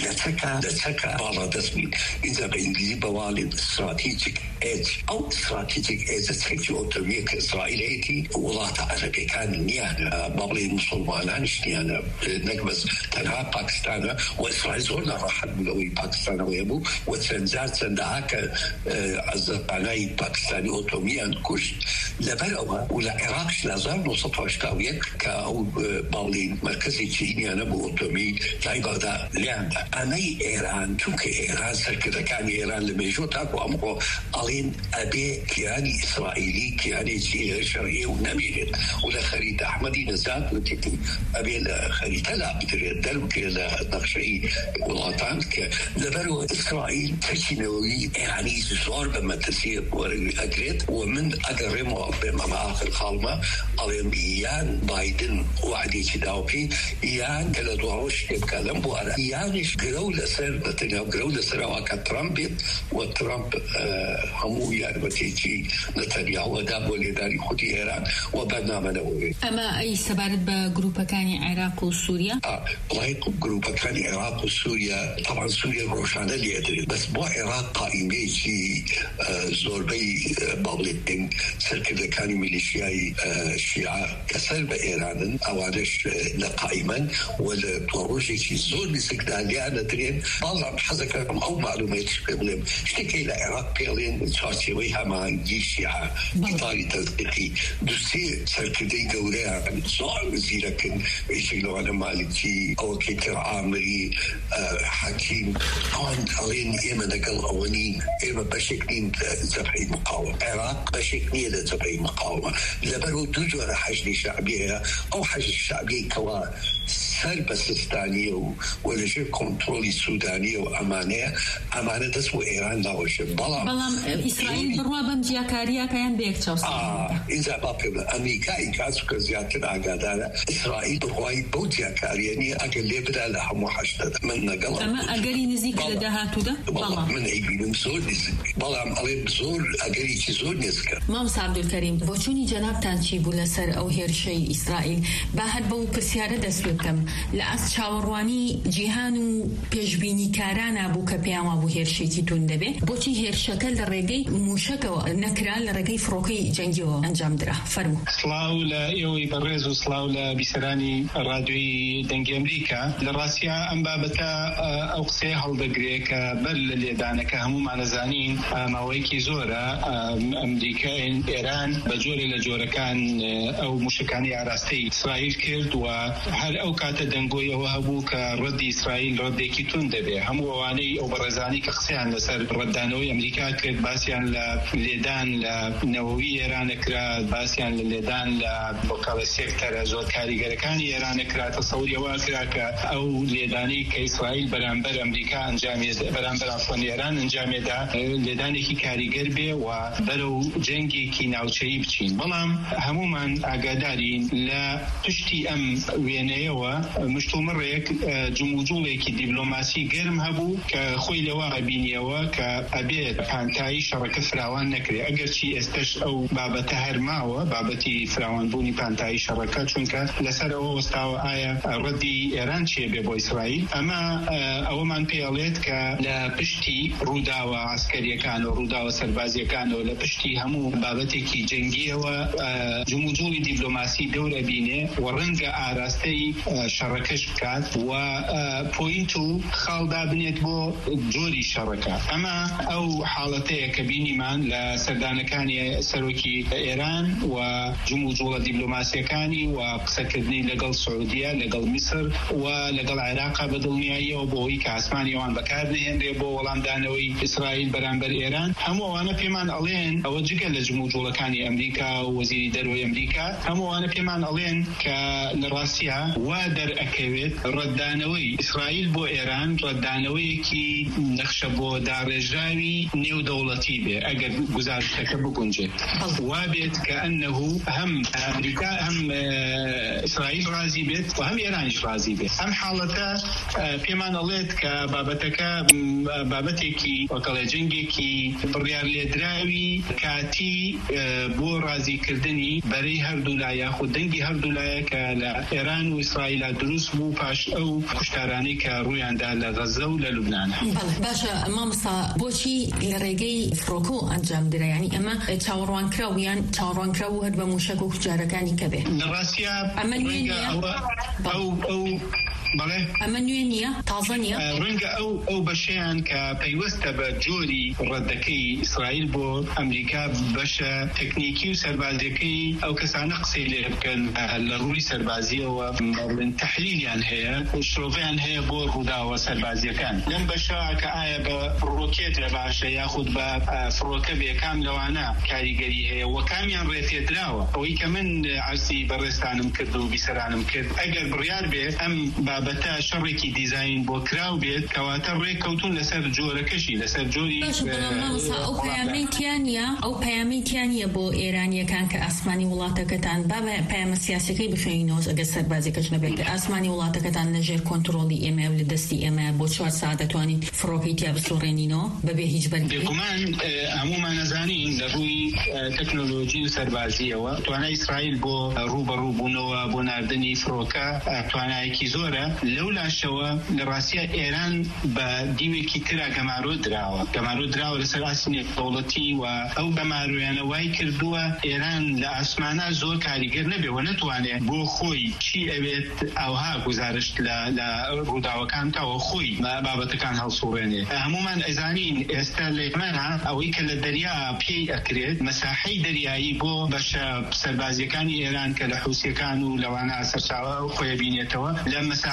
لتكا بالا دسمين إذا بإنجليزي بوالين استراتيجيك ايج او استراتيجيك ايج تسكتي اوتومية كإسرائيل هيتي ولاة عربي كان نيانا بابلي مسلمان نيانا نقبس تنها باكستان وإسرائيل زورنا راح نقوي باكستان ويبو وتنزات سندهاك عزباناي باكستاني اوتومية نكوش لبلوها ولا عراقش لازال نوصف واشكاويك كأو بابلي مركزي تشينيانا بو اوتومي لاي بغدا لعندا امي ايران چونك ايران سركدا كان ايران لميجو تاكو امرو الين ابي كياني اسرائيلي كياني جي شرعي ونميرد ولا خريطه احمدي نزات وتتي ابي خريطه لا بدر دلو كلا نقشي ولاطان لبرو اسرائيل تشينوي يعني زور بما تسير واجريت ومن اقرمو بما اخر خالمه الين بيان بايدن وعدي تداوبي يان كلا دوروش يتكلم بو يانش جرول سر نتنياهو جرول سر وكا ترامب وترامب همو يعني بتيجي نتنياهو دابو لداري خدي إيران وبرنامج نووي. أما أي سبارت بجروبا كان عراق وسوريا؟ والله جروبا كان عراق وسوريا طبعا سوريا روشانة اللي أدري بس بو عراق قائمة شيء زوربي بابلتين سركل كانوا ميليشياي الشيعة كسر بإيران أوانش لقائما ولا بروجي شيء زور بسكدان لأنا درين والله حزكم أو معلومات بيقولون اشتكي لعراق بيقولون شاشوي هما الشيعة إطاري تدقيقي دوسي سركدي دوري صار وزيركن يشغلوا على مالكي أو كتر عامري حكيم أوان ألين إما نقل أوانين إما بشكلين زبعي مقاومة عراق بشكلين زبعي مقاومة لبرو دوجو على حجني شعبية أو حج الشعبية كوا سەر بە سستانیە و لەژێر کۆنترۆلی سوودانیە و ئەمانە دەست بۆ ئێران ناوەشە. بەڵام ئیسرائیل بڕوا بەم جیاکاریەکەیان بە یەکچاو ئینجا با پێ بڵێ ئەمریکای کاتکە زیاتر ئاگادارە ئیسرائیل بڕوای بەو جیاکاریە نیە ئەگەر لێ بدا لە هەموو حەشتەدا. من لەگەڵ ئەمە ئەگەری نزیکە لە داهاتوودا من ئەیبینم زۆر نزیک، بەڵام ئەڵێ زۆر ئەگەریکی زۆر نزیکە. مامۆستا عەبدولکەریم بۆ چوونی جەنابتان چی بوو لەسەر ئەو هێرشەی ئیسرائیل؟ با هەر بەو پرسیارە دەست پێ بکەم، لە ئەس چاوەڕوانی جیهان و پێشبینیکارانە بوو کە پێیان وا بوو هێرشێکی تون دەبێت، بۆچی هێرشەکە لە ڕێگەی موشەکەوە نەکرا، لە ڕێگەی فڕۆکەی جەنگیەوە ئەنجام درا؟ فەرموو. سڵاو لە ئێوەی بەڕێز و سڵاو لە بیسەرانی ڕادیۆی دەنگی ئەمریکا. لە ڕاستیە ئەم بابەتە ئەو قسەیە هەڵدەگرێ کە بەر لە لێدانەکە هەمومان نەزانین ماوەیەکی زۆرە ئەمریکا ئێران بە جۆرێ لە جۆرەکان ئەو موشەکانی ئاراستەی ئیسرائیل کرد و هەر ئەو کاتە دەنگۆی ئەوە هەبوو کە ڕەدی ئیسرائیل ڕەدێکی تون دەبێ. هەموو ئەوانەی ئەو بەڕێزانی کە قسەیان لەسەر ڕەددانەوەی ئەمریکا کرد، باسییان لە لێدان لە نەوەوی ئێرانەکرا، باسییان لە لێدان لە بۆکەڵە سێکتەرە زۆر کاریگەرەکانی ئێرانەکرا. تەسەووریەوە کرا کە ئەو لێدانەی کە ئیسرائیل بەرامبەر ئەمریکا ئەنجامێدا، بەرامبەر ئەفغان ئێران ئەنجامێدا، لێدانێکی کاریگەر بێ و بەرەو جەنگێکی ناوچەیی بچین. بەڵام هەمومان ئاگادارین لە پشتی ئەم وێنەیەوە مشتومڕێک جموجوڵێکی دیبلۆماسی گەرم هەبوو کە خۆی لەوە ئەبینیەوە کە ئەبێت پانتایی شەڕەکە فراوان نەکرێ. ئەگەرچی ئێستش ئەو بابەتە هەرماوە، بابەتی فراوانبوونی پانتایی شەڕەکە، چونکە لەسەر ئەوە وەستاوە ئایا ڕەدی ئێران چیە بێ بۆ ئیسرائیل. ئەمە ئەوەمان پێڵێت کە لە پشتی ڕووداوە عسکەریەکان و ڕووداوە سەربازیەکانەوە، لە پشتی هەموو بابەتێکی جەنگیەوە جموجوڵی دیبلۆماسی دەورە بینێ و ڕەنگە ئاراستەی شەڕەکەش بکات و پۆینت و خاڵدا بنێت بۆ جۆری شەڕەکە. ئەمە ئەو حاڵەتەیە کە بینیمان لە سەردانەکانی سەرۆکی ئێران و جموجوڵە دیبلۆماسیەکانی و قسەکردنی لەگەڵ سعودیە، لەگەڵ میسر و لەگەڵ عێراقا بەدڵنیاییەوە بۆەوەی کە ئاسمانی ئەوان بەکار نهێنرێ بۆ وەڵامدانەوەی ئیسرائیل بەرامبەر ئێران. هەموو ئەوانە پێمان ئەڵێن، ئەوە جگە لە جموجوڵەکانی ئەمریکا و وەزیری دەرەوەی ئەمریکا، هەموو ئەوانە پێمان ئەڵێن کە لە ڕاستیە وا دەرئەکەوێت ڕەددانەوەی ئیسرائیل بۆ ئێران ڕەددانەوەیەکی نەخشە بۆ داڕێژراوی نێودەوڵەتی بێ ئەگەر گزارشەکە بگونجێت. وا بێت کە ئەنەهو هەم ئەمریکا هەم ئیسرائیل رازی بێت و هەم ئێرانیش رازی بێت. ئەم حاڵەتە پێمان ئەڵێت کە بابەتەکە بابەتێکی وەکەڵێ جەنگێکی بڕیار لێدراوی کاتی بۆ رازیکردنی بەرەی هەردوو لایە خو دەنگی هەردوو لایە کە لە ئێران و ئیسرائیل دروست بوو پاش ئەو کوشتارانەی کە ڕوویاندا لە غەزە و لە لوبنان. باشە مامۆستا، بۆچی لە ڕێگەی فڕۆکە ئەنجام درا؟ یعنی ئەمە چاوەڕوانکراویان چاوەڕوانکراو هەر بە موشەک و جارەکانی کە بێ؟ لە ڕاستیە ئەمە نوێ نییە؟ بەڵێ ئەمە نوێ نییە، تازە نییە. ڕەنگە ئەو بەشەیان کە پەیوەستە بە جۆری ڕەدەکەی ئیسرائیل بۆ ئەمریکا بەشە تەکنیکی و سەربازیەکەی ئەو کەسانە قسەی لێ بکەن لە ڕووی سەربازیەوە تەحلیلیان هەیە و شرۆڤیان هەیە بۆ ڕووداوە سەربازیەکان. لەم بەشە کە ئایا بە ڕۆکێت لە باشە یاخود بە فڕۆکە بێکام لەوانە کاریگەری هەیە و کامیان ڕێتێدراوە. ئەوەی کە من عرسی بەڕێستانم کرد و بیسەرانم کرد، ئەگەر بڕیار بێت ئەم بابەتە شەڕێکی دیزاین بۆ کراو بێت کەواتە ڕێککەوتون لەسەر جۆرەکەشی، لەسەر جۆری ئەو پەیامەیتیانە بۆ ئێرانیەکان کە ئاسمانی وڵاتەکەتان با پەیامە سیاسەکەی بفێنینەوە ئەگەر سەربازێکەش نەبێت کە ئاسمانی وڵاتەکەتان لەژێر کۆنتڕۆڵی ئێمە و لە دەستی ئێمە بۆ 4 ساعت دەتوانین فڕۆکەی تیا بسۆڕێنینەوە بەبێ هیچ بەرگێک. بێگومان هەمومان نەزانین لە ڕووی تەکنۆلۆژی و سەربازیەوە توانای ئیسرائیل بۆ ڕوبەڕووبوونەوە بۆ ناردنی فڕۆکە توانایەکی زۆرە. لەو لاشەوە لە ڕاستیە ئێران بە دیوێکی ترا گەمارۆ دراوە لەسەر ئاسمی دەوڵەتی و ئەو گەمارۆیانە وای کردووە ئێران لە ئاسمانە زۆر کاریگەر نەبێەوە نەتوانێت بۆ خۆی چی ئەوێت ئەوها گزارشت لە ڕووداوەکان تاوە خۆی بابەتەکان هەڵسوڕێنێ. هەمومان ئەزانین ئێستا لێمەە ئەوەی کە لە دەریا پێی ئەکرێت مەساحەی دەریایی بۆ بەشە سەربازیەکانی ئێران کە لە حوسیەکان و لەوانە سەرچاوە خۆی بینێتەوە لە مەساحەی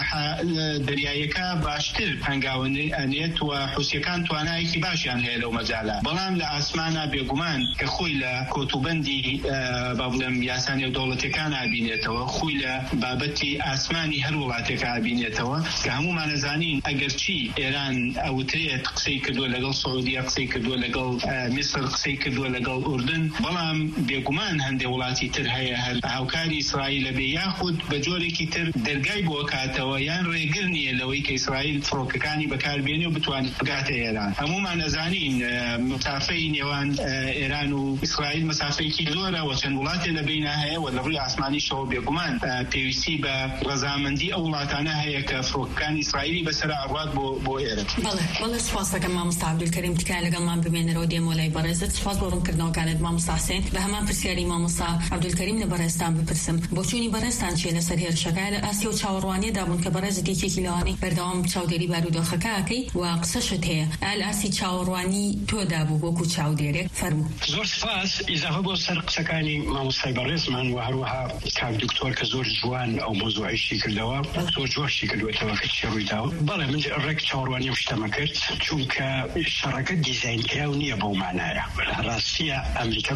ساحە دەریایەکە باشتر هەنگاوێت و حوسیەکان توانایەکی باشیان هەیە لەو مەجاالە بەڵام لە ئاسمانە بێگومان کە خۆی لە کۆتوبەندی با بڵێم یاسانی و دەوڵەتەکان ئابینێتەوە خۆی لە بابەتی ئاسمانی هەر وڵاتێک ئابینێتەوە کە هەمومان نەزانین ئەگەرچی ئێران ئەوترێت قسەی کردووە لەگەڵ سعودیە قسەی کردووە لەگەڵ میسر قسەی کردووە لەگەڵ ئوردن بەڵام بێگومان هەندێک وڵاتی تر هەیە هاوکاری ئیسرائیل بێ یاخود بە جۆرێکی تر دەرگای بۆ کاتەوە یان ڕێگر نییە لەوەی کە ئیسرائیل فڕۆکەکانی بەکاربێنێ و بتوانێت بگاتە ئێران هەمومان ئەزانین مسافەی نێوان ئێران و ئیسرائیل مسافەیەکی زۆرە و چەند وڵاتێ لە بینە هەیە و لە ڕووی ئاسمانیشەوە بێگومان پێویستی بە ڕەزامەندی ئەو وڵاتانە هەیە کە فڕۆکەکانی ئیسرائیلی بەسەر ئاڕات بۆ ئێرە. بەڵێ سوپاس دەکەم مامۆستا عەبدولکەریم تکایە لەگەڵمان بمێنەرەوە دێمۆلای بەڕێزت سوپاس بۆ ڕوونکردنەوەکانت مامۆستا حوسێن بە هەمان پرسیاری مامۆستا عەبدولکەریم لە بەڕێزتان بپرسم بۆ چوونی بەڕێزتان چیە لەسەر هێرشەکە لە ئاسیا و چاوەڕوانیەدا بوون کە بەڕێزت یەکێکی لەوانەی بەردەوام چاودێری بارودۆخەکە ئەکەی و قسەشت هەیە ئال ئاسی چاوەڕوانی تۆدا بوو وەکو چاودێرێک فەرموو. زۆر سپاس ئیزافە بۆ سەر قسەکانی مامۆستای بەڕێزمان و هەروەها کاک دکتۆر کە زۆر جوان ئەو مۆزوعیشی کردەوە زۆر جواشی کردوێتەوە کە چی ڕوویداوە. بەڵێ من ڕێک چاوەڕوانی شتەمە کرد چونکە شەڕەکە دیزاینکراو نییە بەو مانایە ڕاستیە ئەمریکا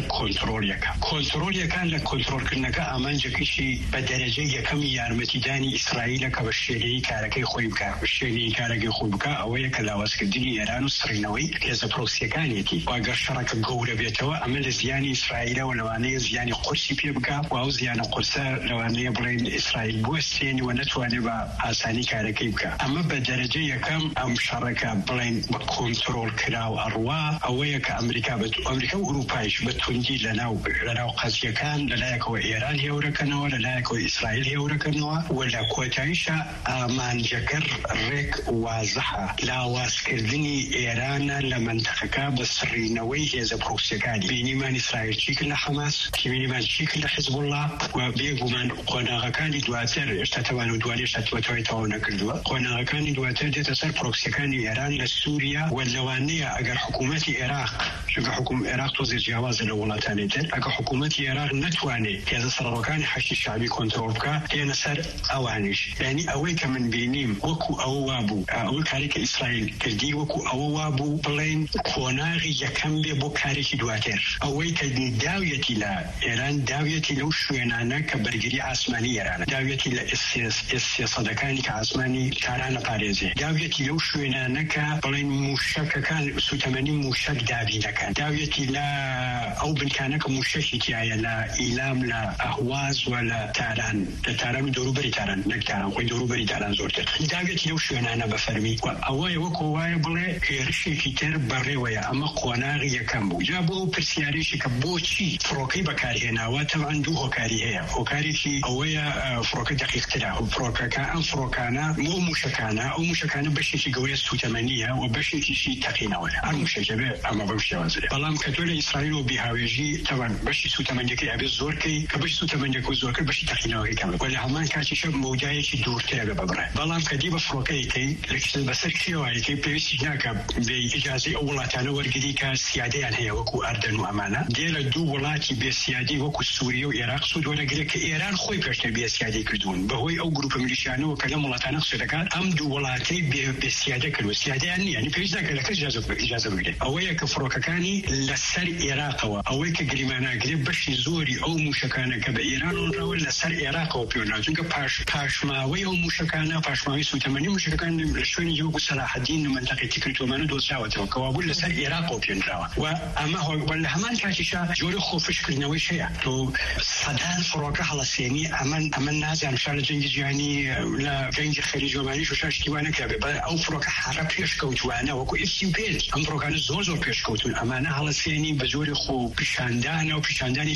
کۆنتڕۆلیەکان لە کۆنتڕۆلکردنەکە ئامانجێکیشی بە دەرەجەی یەکەمی یارمەتیدانی ئیسرائیلە کە بە شێنەی کارەکەی خۆی بکە شوێنی کارەکەی خۆی بکە ئەوەیە کە لاوازکردنی ئێران و سڕینەوەی هێزە پرۆکسیەکانێتی واگەر شەڕەکە گەورە بێتەوە ئەمە لە زیانی ئیسرائیلەوە لەوانەیە زیانی قورسی پێ بکە و ئەو زیانە قورسە لەوانەیە بڵێن ئیسرائیل بوەستێنی و نەتوانێت بە ئاسانی کارەکەی بکە. ئەمە بە دەرەجەی یەکەم ئەم شەڕەکە بڵێن بە کۆنتڕۆل کراو ئەڕوا ئەوەیە کە ئەمریکا و ئوروپایش بە توندی لەناو قەزیەکان لەلایەکەوە ئێران هێورەکەنەوە لەلایەکەوە ئیسرائیل هێورەکەنەوە و لە کۆتاییشە ئامانجەکەر ڕێک وازەحە لاوازکردنی ئێرانە لە منتەقەکە بە سڕینەوەی هێزە پرۆکسیەکانی بینیمان ئیسرائیل چی کرد لە حەماس بینیمان چی کرد لە حیزب الله و بێگومان قۆناغەکانی دواتر ئێستا تەوان و دوانێشتا توێتەوەی تەواو نەکردووە قۆناغەکانی دواتر دێتە سەر پرۆکسیەکانی ئێران لە سووریا و لەوانەیە ئەگەر حکوومەتی عێراق چونکە حکوومەت عێراق تۆزێ جیاوازە لە وڵاتانی تر ئەگەر حکوومەتی عێراق نەتوانێت هێزە سەرڕۆکانی حەشتی شعبی کۆنتڕۆل بکە هێنە سەر ئەوانیش یعنی ئەوەی کە من بینیم وەکو ئەوە وابوو ئەوەی کاری کە ئیسرائیل کردی وەکو ئەوە وابوو بڵێن کۆناغی یەکەم بێ بۆ کارێکی دواتر ئەوەی کە داویەتی لە ئێران داویەتی لەو شوێنانە کە بەرگری ئاسمانی ئێرانە داویەتی لە سەدەکانی کە ئاسمانی کارانە پارێزێ داویەتی لەو شوێنانە کە بڵێن موشەکەکان سوتەمەنی موشک دابینەکان داویەتی لە ئەو بنکانە کە موشەکی تایە لە ئیلام لە ئەهواز و لە تاران و دەوروبەری تاران نەک تاران خۆی دەوروبەری تاران زۆرتر داویەتی لەو شوێنانە بەفەرمی و ئەوەیە وەکو وایە بڵێ هێرشێکی تر بەڕێوەیە ئەمە قۆناغی یەکەم بوو جا بۆ پرسیارێکی کە بۆچی فڕۆکەی بەکارهێناوە تەوان دوو هۆکاری هەیە هۆکارێکی ئەوەیە فڕۆکە دەقیقترە و فڕۆکەکە ئەم فڕۆکانە بۆ موشەکانە بەشێکی گەورەی سوتەمەنیە و بەشێکیشی تەقینەوەیە ئەم موشەکە بێ ئەمە بەو شێوازە بەڵام کە تۆ لە ئیسرائیل و بیهاوێژی تەوان بەشی سوتەمەندەکەی ئەبێ زۆرکەی کە بەشی سوتەمەندەکە زۆرکە بەشی تەقینەوەی کەمە و لە هەمان کاتیشە مەودایەکی دوورترە ببڕێ بەڵام کە دی بە فڕۆکەیەکەی بەسەر کێوایەکەی پێویستی ناکە بێ ئیجازەی ئەو وڵاتانە وەرگری کە سیادەیان هەیە وەکو ئەردەن و ئەمانە دێ لە دوو وڵاتی بێسیادی وەکو سووریا و عێراق سوود وەرەگرێت کە ئێران خۆی پێشتر بێسیادی کردوون بەهۆی ئەو گروپە میلیشیانەوە کە لەم وڵاتانە قسە دەکات ئەم دوو وڵاتەی بێسیادە کردووە سیادەیان نییە یعنی پێویست ناکە لە کەس ئیجازە بگرێت ئەوەیە کە فڕۆکەکانی لەسەر عێراقەوە ئەوەی کە گریماناگرێت بەشی زۆری ئەو موشەکانە کە بە ئێران ڕەوە لەسەر عێراقەوە پێوەنا چونکە پاشماوەی ئەو موشەکانە پاشماوەی سوتەمەنی موشەکان لە شوێنی وەکو سەلاحەدین و منتەقەی تیکرتۆمانە دۆزراوەتەوە کەوابوو لەسەر عێراقەوە پێنراوە و ئەمە لە هەمان کاتیشە جۆرە خۆفشکردنەوەی شەیە تۆ سەدان فڕۆکە هەڵەسێنی ئەمە نازانم شار لە جەنگی جیهانی لە جەنگی خەلیجۆمانی و شاشتیوانە کرابێ ئەو فڕۆکە حەقە پێشکەوتوانە وەکو F-35 ئەم فڕۆکانە زۆر پێشکەوتون ئەمانە هەڵەسێنی بە جۆری خۆ پیشاندانە و پیشاندانی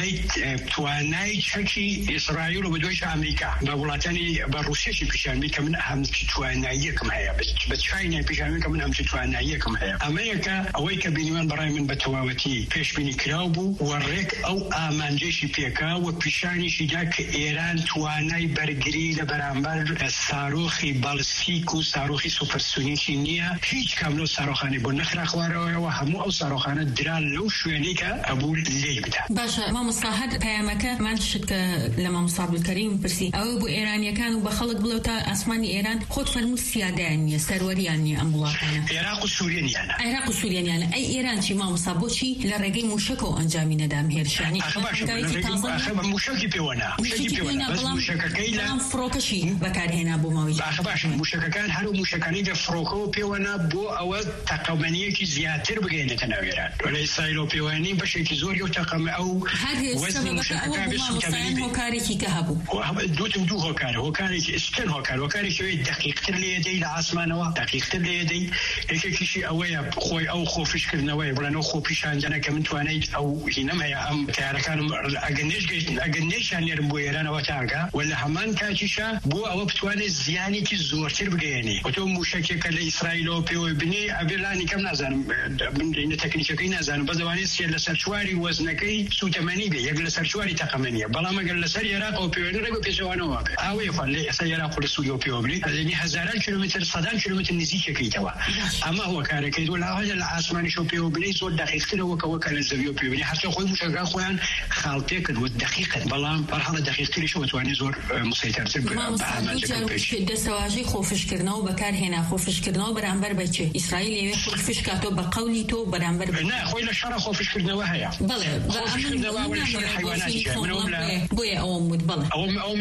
توانای چەکی ئیسرائیل و بە دوایش ئەمریکا بە وڵاتانی بە ڕوسیەشی پیشاندی کە من هەمچی تواناییەکم هەیە بە چاینای پیشاندی کە من هەمچی تواناییەکم هەیە ئەمەیەکە ئەوەی کە بینیمان بەڕای من بە تەواوەتی پێشبینی کراو بوو و ڕێک ئەو ئامانجێشی پێکا و پیشانیشی دا کە ئێران توانای بەرگری لە بەرامبەر سارۆخی باڵستیک و سارۆخی سوپەرسونیکی نییە هیچ کام لەو سارۆخانی بۆ نەخرا خوارەوەیەوە هەموو ئەو سارۆخانە دران لەو شوێنەی کە ئەبوو لێی بدا. باشە مامۆستا هەر پەیامەکە من شت کە لە مامۆستا عەبدولکەریم پرسی ئەوە بۆ ئێرانیەکان و بە خەڵک بڵێ تا ئاسمانی ئێران خۆت فەرمووت سیادیان نیە سەروەریان نیە ئەم وڵاتانە عێراق و سووریانیانە ئەی ئێران چی مامۆستا بۆچی لە ڕێگەی موشکەوە ئەنجامی نەدام هێرشانی موشکی پێوەنا موشکەکەی لە فڕۆکەشی بەکارهێنا بۆ ماوەی باش موشکەکان هەرو موشکانی لە فڕۆکەوە پێوەنا بۆ ئەوە تەقەمەنیەکی زیاتر بگەێنێتە ناو ئێران لە ئیسرائیل و پێوانی بەشێکی زۆر و تەقەمە ئەو وەزنی موشکەکە هۆکارێکی کە هەبوو دوو هۆکارێکی ئستن هۆکارێکی دقیقتر لێ دەی لە ئاسمانەوە دقیقتر لێ دەی یەکێکیشی ئەوەیە خۆی ئەو خۆفشکردنەوەی بڵێنەوە خۆپیشاندنە کە من توانیت ئەو هینەم هەیە ئەم تیارەکانم ئەگەر نێشان لێرم بۆ ئێرانەوە تاگا وە لە هەمان کاتیشە بۆ ئەوە بتوانێت زیانێکی زۆرتر بگەێنێ وتۆ موشکێکە لە ئیسرائیلەوە پێوە بنێ ئەبێلانی کەم نازانم تەکنیکەکەی نازانم بەزەوانێت سێ لەسەر چواری وەزنەکەی سوتەمەنی بێ یەک لەسەر چواری تەقەمەنیە بەڵام ئەگەر لەسەر عێراقەوە پێوێنێ ڕێگە پێچەوانەوە ئەوەیە خوان لە ئێستا عێراق و لە سووریا پێوە بێت یعنی هەزاران کیلومتر سەدان کیلومتر نزیکەکەیتەوە ئەمە هۆکارەکەی وڵاوە لە ئاسمانیشەوە پێوە بنێ زۆر دقیقترەوە کەوەکە لە زەویەوە پێوە بنێ هەرچە خۆی موشکەکان خۆیان خاڵتێ کردوە دقیقن بەڵام بەرهەڵە دقیقتریشەوە توانێت زۆر مسەیترتر دەسەواژەی خۆفشکردنەوە بەکارهێنا خۆفشکردنەوە بەرامبەر بەچێ ئیسرائیل لێوێ خۆفش کاتۆ بە قەولی تۆ بەرامبەر خۆی لە شەڕە خۆفشکردنەوە هەیە بۆیە ئەوم بود بڵێ ئەوم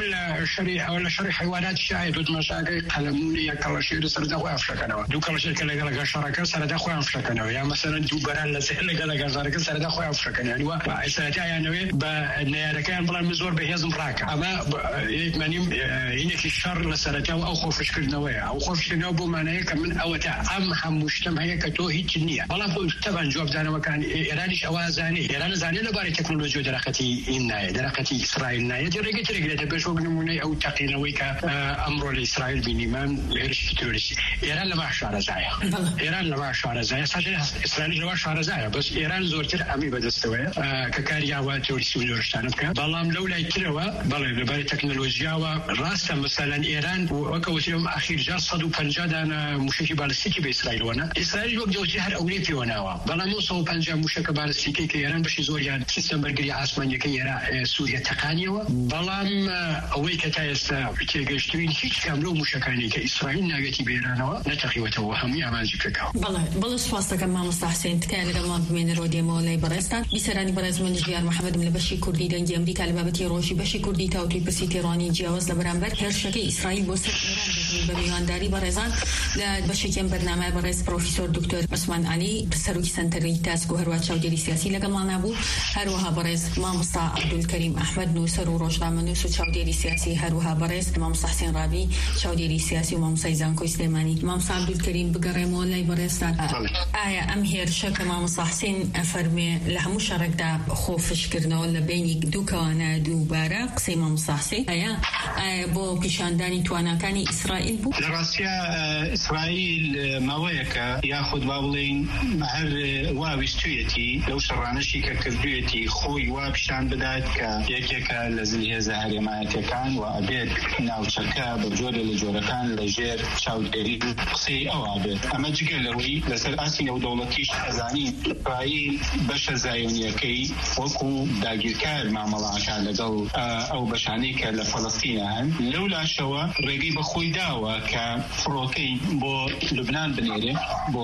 لە شەڕی حیواناتی شاهد دوت مەشاکەی قەلەمونی یەک کەڵەشێر سەردا خۆیان فشەکەنەوە دوو کەڵەشێر کە لەگەڵ شەڕەکە سەردا خۆیان فشەکەنەوە یا مەسەلەن دوو بەران لەگەڵ گەزارەکە سەردا خۆیان فشەکەنەوە و ئیسرائیلیانەوێ بە نەیارەکەیان بڵێن زۆر بەهێزم ڕاکە ئەمە یەکمانیم هینێکی شەڕ لە سەرەتاوە ئەو خۆفشکردنەوەیە ئەو خۆفشکردنەوە بۆ مانەیە کە من ئەوە تا ئەم هەموو شتم هەیە کە تۆ هیچ نییە بەڵام تەبان جوابدانەوەکان ئێرانیش ئەوە زانێ ئێران زانێ لەبارەی تەکنۆلۆژی و دەرەقەتی این نایە دەرەقەتی ئیسرائیل نایە ڕێگە ترێگرێتە پێش وەک نمونەی ئەو تەقینەوەی کە ئەمڕۆ لە ئیسرائیل بینیمان هێرشی تۆریستی ئێران لەما شارەزایە ئێران لەما شارەزایە ساژێ ئیسرائیل لەما شارەزایە بەس ئێران زۆرتر ئەمی بەدەستەوەیە کە کاری ئاوا تۆریستی و زۆرشتانە بکە بەڵام لەو لای ترەوە بەڵێ لەبارەی تەکنۆلۆژیاوە ڕاستە مەسەلەن ئێران وەکە وتیم ئاخیر جار 150 دانە موشکی بالستیکی بە ئیسرائیلوانە ئیسرائیل وەک دەوتی هەر ئەوەی پێوەناوە بەڵام 150 موشکە بالستیکی کە ئێران بەشی زۆریان سیستەم بەرگری ئاسمانیەکەی سووریا تەقانیەوە بەڵام ئەوەی کە تا ئێستا تێگەشتوین هیچ کام لەو موشکانی کە ئیسرائیل ناگەتی بە ئێرانەوە نەتەقیوەتەوە هەمووی ئامانجی پێکاو بەڵێ سپاس دەکەم مامۆستا حوسێن تکایە لەگەڵمان بمێنەرەوە دێمەوە لای بەڕێستان بیسەرانی بەڕێز من ژیار محەممەدم لە بەشی کوردی دەنگی ئەمریکا لە بابەتی ڕۆژی بەشی کوردی تاوتوی پرسی تێڕوانی جیاواز لە بەرامبەر هێرشەکەی ئیسرائیل بۆ سەر ئێران دەکەین بە میوانداری بەڕێزان لە بەشێکم بەرنامە بەڕێز پرۆفیسۆر دکتۆر عوسمان عەلی سەرۆکی سەنتەری تاسک و هەروە چاودێری سیاسی لەگەڵمان بوو هەروەها بەڕێز مامۆستا عەبدولکەریم ئەحمەد نووسەر و ڕۆژنامەنووس و چاودێری سیاسی هەروەها بەڕێز مامۆستا حوسێن ڕابی چاودێری سیاسی و مامۆستای زانکۆی سلێمانی مامۆستا عەبدولکەریم بگەڕێمەوە لای بەڕێستان ئایا ئەم هێرشە کە مامۆستا حوسێن فەرمێ لە هەموو شەڕێکدا خۆفشکردنەوە لە بینی دوو کەوانە دووبارە قسەی مامۆستا حوسێن ئایا بۆ پیشاندانی تواناکانی ئیسرائیل بوو لە ڕاستیە ئیسرائیل ماوەیەکە یاخود با بڵێین هەر واویستویەتی لەو شەڕانەشی کە کردوێتی خۆی وا پیشان بدات کە یەکێکە لە زلهێزە هەرێمایەتەکان و ئەبێت ناوچەکە بە جۆرە لە جۆرەکان لەژێر چاودێری قسەی ئەوە بێت ئەمە جگە لەوەی لەسەر ئاسی نێودەوڵەتیش ئەزانی ئیسرائیل بەشە زایۆنیەکەی وەکو داگیرکار مامەڵەکان لەگەڵ ئەو بەشانەی کە لە فەڵەستینە هەن لەو لاشەوە ڕێگەی بە خۆی داوە کە فڕۆکەی بۆ لوبنان بنێرێ بۆ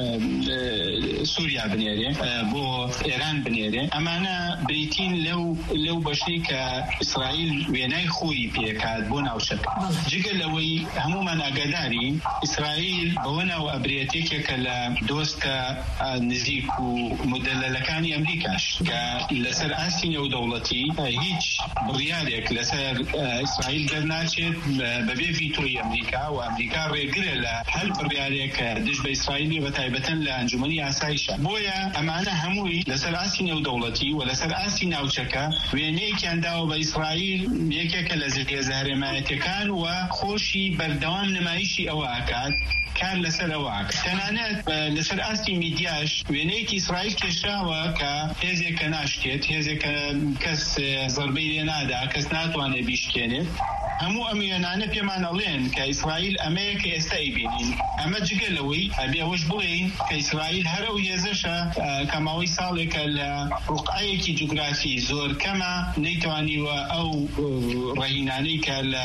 سووریا بنێرێ بۆ ئێران بنێرێ ئەمانە بریتین لەو بەشەی کە ئیسرائیل وێنای خۆی پێکات بۆ ناوچەکە جگە لەوەی هەمومان ئاگادارین ئیسرائیل بەوە ناو ئەبرێتێکێکە لە دۆستە نزیک و مدەلەلەکانی ئەمریکاش کە لەسەر ئاسی نێودەوڵەتی هیچ بڕیارێک لەسەر ئیسرائیل دەرناچێت بەبێ ڤیتۆی ئەمریکا و ئەمریکا ڕێگرە لە هەر بڕیارێک دژ بە ئیسرائیلی بە تایبەتەن لە ئەنجومەنی ئاسایشە بۆیە ئەمانە هەمووی لەسەر ئاسی نێودەوڵەتی و لەسەر ئاسی ناوچەکە وێنەیەکیان داوە بە ئیسرائیل یەکێکە لە زلهێزە هەرێمایەتەکان و خۆشی بەردەوام نمایشی ئەوە ئاکات کار لەسەر ئەوە تەنانەت لەسەر ئاستی میدیاش وێنەیەکی ئیسرائیل کێشاوە کە هێزێکە ناشتێت هێزێکە کەس زەربەی لێ نادا کەس ناتوانێت بیشکێنێت هەموو ئەم وێنانە پێمان ئەڵێن کە ئیسرائیل ئەمەیە کە ئێستا ئەیبینین ئەمە جگە لەوەی ئەبێ ئەوەش بڵێین کە ئیسرائیل هەر ئەو هێزەشە کە ماوەی ساڵێکە لە ڕوقعەیەکی جوگرافی زۆر کەمە نەیتوانیوە ئەو ڕەهینانەی کە لە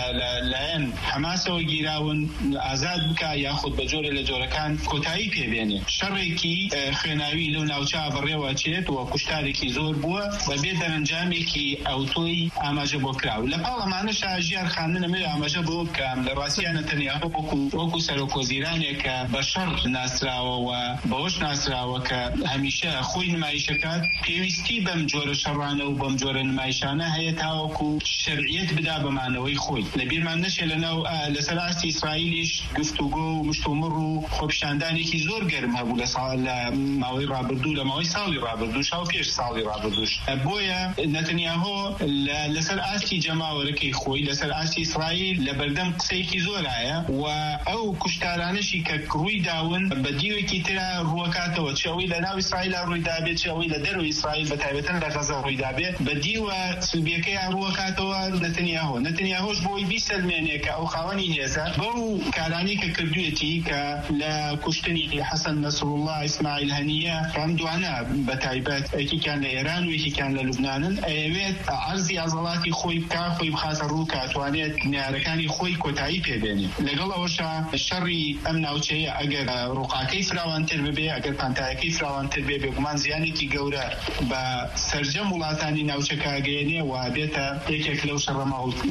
لایەن حماسەوە گیراون ئازاد بکە یاخود بە جۆرە لە جۆرەکان کۆتایی پێبێنێ. شەڕێکی خوێناوی لەو ناوچە بەڕێوە چێت و کوشتارێکی زۆر بووە بە بێ دەرەنجامێکی ئەوتۆی ئاماژە بۆ کراو. لە پاڵەمانەشا ژیار خاننە مێ ئاماژە بۆ بکەم لە ڕاستیانە تەنیاهۆ وەکو سەرۆکۆزیرانێک کە بە شەڕ ناسراوە و بەوەش ناسراوە کە هەمیشە خۆی نمایشەکات پێویستی بەم جۆرە شەڕانە و بەم جۆرە نمایشانە هەیە تاوەکو شەرعیەت بدا بەمانەوەی خۆی. لەبیرمان نەچێت لەسەر ئاستی ئیسرائیلیش گفتوگۆ و مشتومڕ و خۆپیشاندانێکی زۆر گەرم هەبوو لە ماوەی ڕابردوو لە ماوەی ساڵی ڕابردوو شاو پێش ساڵی ڕابردووش. بۆیە نەتەنیاهۆ لەسەر ئاستی جەماوەرەکەی خۆی لەسەر ئاستی ئیسرائیل لە بەردەم قسەیەکی زۆرایە و ئەو کوشتارانەشی کە ڕووی داون بە دیوێکی ترا ڕووەکاتەوە چ ئەوەی لە ناو ئیسرائیل ڕوویدابێت چ ئەوەی لە دەروی ئیسرائیل بە تایبەتەن لە غەزە ڕوویدابێت بە دیوە سلبیەکەی ڕووەکاتەوە نەتەنیاهۆش بۆی بیسەلمێنێ کە ئەو خاوەنی هێزە بەو کارانی کە کردوێتی کە لە کوشتنی حەسەن نەسڕوڵڵاه ئیسماعیل هەنیە ڕام دوانە بە تایبەت یەکێکیان لە ئێران و یەکێکیان لە لوبنانن ئەوێت عەرزی عەزەڵاتی خۆی بکا خۆی بخاتە ڕوو کاتوانێت نیارەکانی خۆی کۆتایی پێبێنێ. لەگەڵ ئەوەشە شەڕی ئەم ناوچەیە ئەگەر ڕووقاکەی فراوانتر ببێ ئەگەر پانتایەکەی فراوانتر بێ بێگومان زیانێکی گەورە بە سەرجەم وڵاتانی ناوچەکە گەیەنێ و بێتە یەکێک لەو شەڕە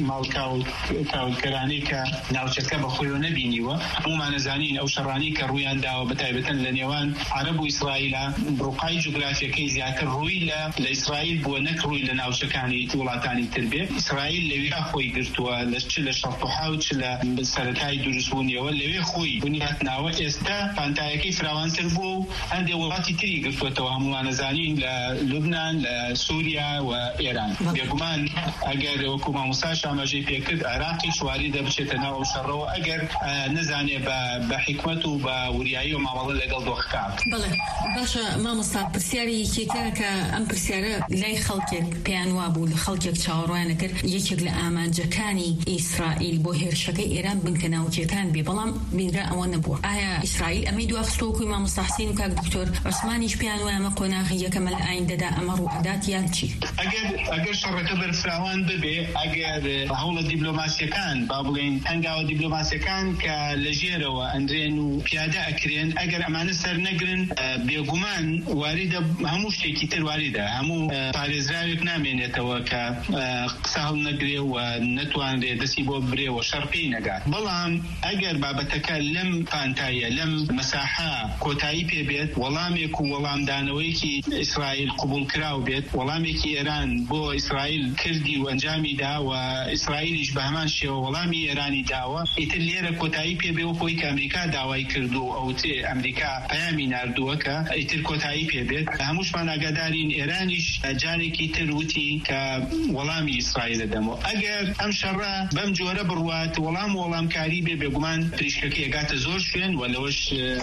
ماڵکاولکەرانەی کە ناوچەکە بەخۆیەوە نەبینیوە. هەمومان نەزانین ئەو شەڕانی کە ڕوویان داوە بە تایبەتەن لە نێوان عەرەب و ئیسرائیلە ڕووقای جوگرافیەکەی زیاتر ڕووی لە ئیسرائیل بووە نەک ڕووی لە ناوچەکانی وڵاتانی تر بێ. ئیسرائیل لەوێ خۆی گرتووە چ لە شەڕتوحا و چ لە سەرەتای دروستبوونیەوە لەوێ خۆی بنیاتناوە. ئێستا پانتایەکەی فراوانتر بوو و هەندێک وڵاتی تری گرتوێتەوە هەمووان نەزانین لە لوبنان لە سووریا و ئێران. بێگومان ئەگەر وەکو مامۆستاش ئاماژەی پێکرد عێراقی شواری دەبچێتە ناو شەڕەوە ئەگەر نەزانێ بە حکمت و بە وریایی و ماوەڵە لەگەڵ دۆخکات. بەڵێ باشە مامۆستا پرسیاری یەکێکە کە ئەم پرسیارە لای خەڵکێک پێیان وا بوو لە خەڵکێک چاوەڕوانە کرد یەکێک لە ئامانجەکانی ئیسرائیل بۆ هێرشەکەی ئێران بنکە ناوچیەکان بێ بەڵام بینرا ئەوە نەبووە. ئایا ئیسرائیل ئەمەی دواخستۆکوی مامۆستا حسین و کاک دکتۆر عوسمانیش پێیان وایە ئەمە قۆناغی یەکەمە لە ئایندەدا ئەمە ڕوئەدات یان چی؟ ئەگەر شەڕەکە بەرفراوان ببێ ئەگەر هەوڵە دیبلۆماسیەکان با بڵێن هەنگاوە دیبلۆماسیەکان کە لە ژێرەوە ئەندرێن و پیادە ئەکرێن ئەگەر ئەمانە سەر نەگرن بێگومان واریدە هەموو شتێکی تر واریدە هەموو پارێزراوێک نامێنێتەوە کە قسە هەڵ نەگرێ و نەتوانرێ دەستی بۆ برێ و شەڕ پێی نەگات. بەڵام ئەگەر بابەتەکە لەم پانتایە لەم مەساحە کۆتایی پێبێت وەڵامێک و وەڵامدانەوەیکی ئیسرائیل قبول کراو بێت وەڵامێکی ئێران بۆ ئیسرائیل کردی و ئەنجامی دا و ئیسرائیلیش بە هەمان شێوە وەڵامی ئێرانی داوە ئیتر لێرە کۆتایی پێبێ و خۆی کە ئەمریکا داوای کردو ئەو تێ ئەمریکا پەیامی ناردووە کە ئیتر کۆتایی پێبێت. هەمووشمان ئاگادارین ئێرانیش جارێکی تر وتی کە وەڵامی ئیسرائیل دەمەوە. ئەگەر ئەم شەڕە بەم جۆرە بڕوات وەڵامکاری بێ بێگومان پریشکەکە ئەگاتە زۆر شوێن و لەوەش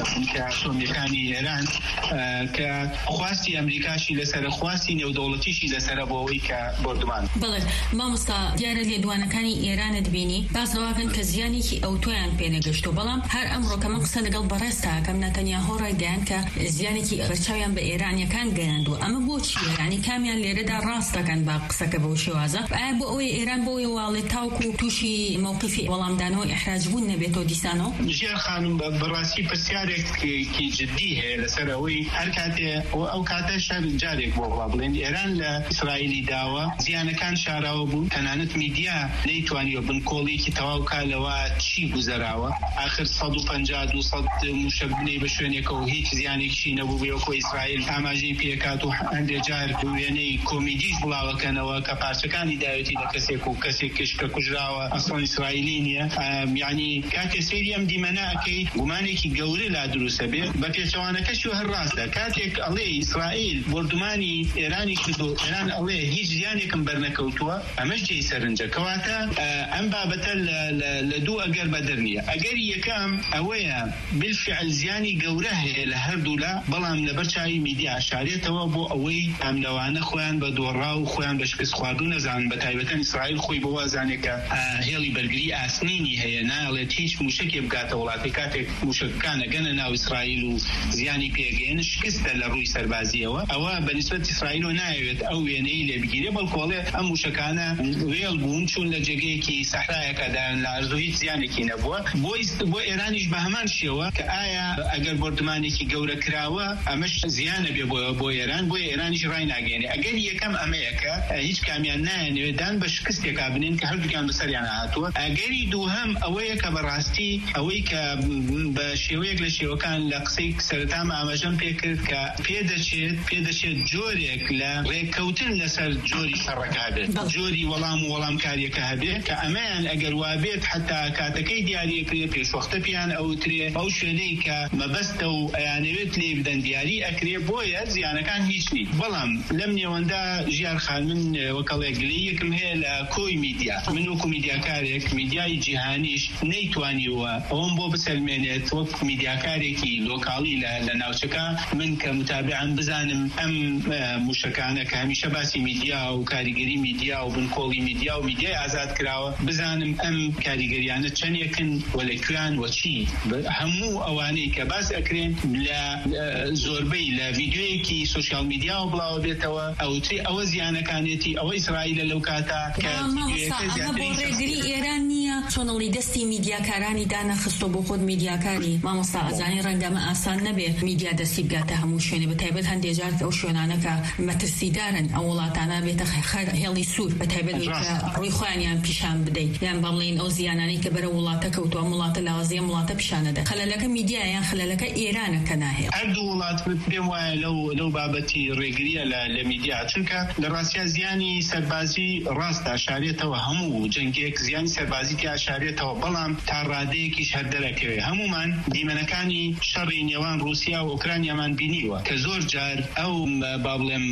ئەتۆمیەکانی ئێران کە خواستی ئەمریکاشی لەسەر خواستی نێودەوڵەتیشی لەسەرە بۆ ئەوەی کە بردومان. بەڵێ مامۆستا دیارە لێدوانەکانی ئێرانت بینی باز دەواکەن کە زیانێکی ئەوتۆیان پێنەگەشتۆ بەڵام هەر ئەمڕۆکە من قسە لەگەڵ بەڕێستا کەم نەتەنیاهۆ ڕایگەیاند کە زیانێکی بەرچاویان بە ئێرانیەکان گەیاندووە. ئەمە بۆچی ینی کامیان لێرەدا ڕاست دەکەن با قسەکە بەو شێوازە ئایا بۆ ئەوەی ئێران بۆ ئەوەی واڵێت تاوکو تووشی مووقیفی وەڵامدانەوە ئیحراج بوون نەبێتەوە دیسانەوە؟ ژیار خانم بەڕاستی پرسیارێکی جددی هەیە لەسەر ئەوەی هەر کاتێ ئەو کاتە شەر جارێک بۆ بڵێن ئێران لە ئیسرائیلی داوە زیانەکان شاراوە بوو تەنانەت میدیا نەیتوانیوە بنکۆڵێکی تەواو کالەوە چی گوزەراوە آخر 150-200 موشک بنەی بە شوێنێکەوە هیچ زیانێکی نەبوو بێوەکۆ ئیسرائیل ئاماژەی پێکات و هەندێک جار وێنەی کۆمیدیش بڵاوەکەنەوە کە پارچەکانی داوێتی لە کەسێک و کەسێکش کە کوژراوە ئەسڵ ئیسرائیلی نییە. یعنی کاتێ سێری ئەم دیمەنە ئەکەیت گومانێکی گەورە لا دروستە بێ بە پێچەوانەکەشی هەر ڕاستە کاتێک ئەڵێ ئیسرائیل بردومانی ئێرانی کردو ئێران ئەڵێ هیچ زیانێکم بەرنەکەوتووە ئەمەش جێی سەرنجە کەواتە ئەم بابەتە لە دوو ئەگەر بەدەر نییە. ئەگەر یەکەم ئەوەیە بالفعل زیانی گەورە هەیە لە هەردوولا بەڵام لەبەر چاوی میدیا ئاشارێتەوە بۆ ئەوەی ئەملەوانە خۆیان بە دۆڕا و خۆیان بە شکست خواردو نەزانن بە تایبەتەن ئیسرائیل خۆی بۆ وازانێکە هێڵی بەرگری ئاسنینی هەیە ناڵێت هیچ موشکێ بگاتە وڵاتی کاتێک موشکەکانە گەنە ناو ئیسرائیل و زیانی پێگەێن شکستە لە ڕووی سەربازیەوە ئەوە بەنسبەت ئیسرائیل و نایەوێت ئەو وێنەی لێ بگیرێ بەڵکۆڵێ ئەم موشکانە وێڵ بوون چون لە جێگەیەکی ناوێکی سەحرایەکەدان لە ئەرزوو هیچ زیانێکی نەبووە بۆ ئێرانیش بە هەمان شێوە کە ئایا ئەگەر بردمانێکی گەورە کراوە ئەمەش زیانە بێ بۆ ئێران بۆ ئێرانیش ڕای ناگەێنێ ئەگەر یەکەم ئەمەیەکە هیچ کامیان نایەنێدان بە شکستێکا بنین کە هەردووکیان بەسەریان هاتووە ئەگەری دووهەم ئەوەیە کە بەڕاستی ئەوەی کە بە شێوەیەک لە شێوەکان لە قسەی سەرەتام ئاماژەم پێکرد کە پێدەچێت جۆرێک لە ڕێککەوتن لەسەر جۆری شەڕەکە بێت جۆری وەڵامکاریەکە هەبێت کە ئەمەیان ئەگەر وابێت حتا کاتەکەی دیاریەکرێ پێشوەختە پیان ئەوترێ ئەو شوێنەی کە مەبەستە و ئەیانەوێت لێ بدەن دیاری ئەکرێ بۆیە زیانەکان هیچ نیت بەڵام لەم نێوەندا ژیار خان من وەکەڵێک گلەیەکم هەیە لە کۆی میدیا من وەکو میدیاکارێک میدیای جیهانیش نەیتوانیوە ئەوم بۆ بسەلمێنێت وەک میدیاکارێکی لۆکاڵی لە ناوچەکە من کە متابعان بزانم ئەم موشەکانە کە هەمیشە باسی میدیا و کاریگەری میدیا و بنکۆڵی میدیا و میدیای ئازاد کراوە بزانم ئەم کاریگەریانە چەندێکن وە لەکوێن وەچی هەموو ئەوانەی کە باس ئەکرێن لە زۆربەی لە ڤیدیۆیەکی سوشیال میدیا و بڵاو بێتەوە ئەوە زیانەکانێتی ئەوە ئیسرائیلە لەو کاتە کە ڕێگری ئێران نییە چۆنڵی دەستی میدیاکارانی دانەخستۆ بۆ خۆت میدیاکاری مامۆستا ئەزانی ڕەنگەمە ئاسان نەبێ میدیا دەستی بگاتە هەموو شوێنێ بەتایبەت هەندێک جار ئەو شوێنانەکە مەترسیدارن ئەو وڵاتانە بێتە هێڵی سوور بەتایبەت ڕووی خۆیانیان پیشان بدەیت یان بەڵێن ئەو زیانانەی کە بەرە وڵاتە کەوتووە وڵاتە لاوازیە وڵاتە پیشانەدە خەلەلەکە میدیا یان خەلەلەکە ئێرانە کە ناهێڵ هەردوو وڵات پێم وایە لەو بابەتی ڕێگریە لە میدیا چونکە لە ڕاستیا زیانی سەربازی ڕاستە شارێتەوە هەموو جەنگێک زیانی سەربازی تیا شارێتەوە بەڵام تا ڕادەیەکیش هەردەرەکەوێ هەمومان دیمەنەکانی شەڕی نێوان رووسیا و ئوکرانیامان بینیوە کە زۆر جار ئەو با بڵێم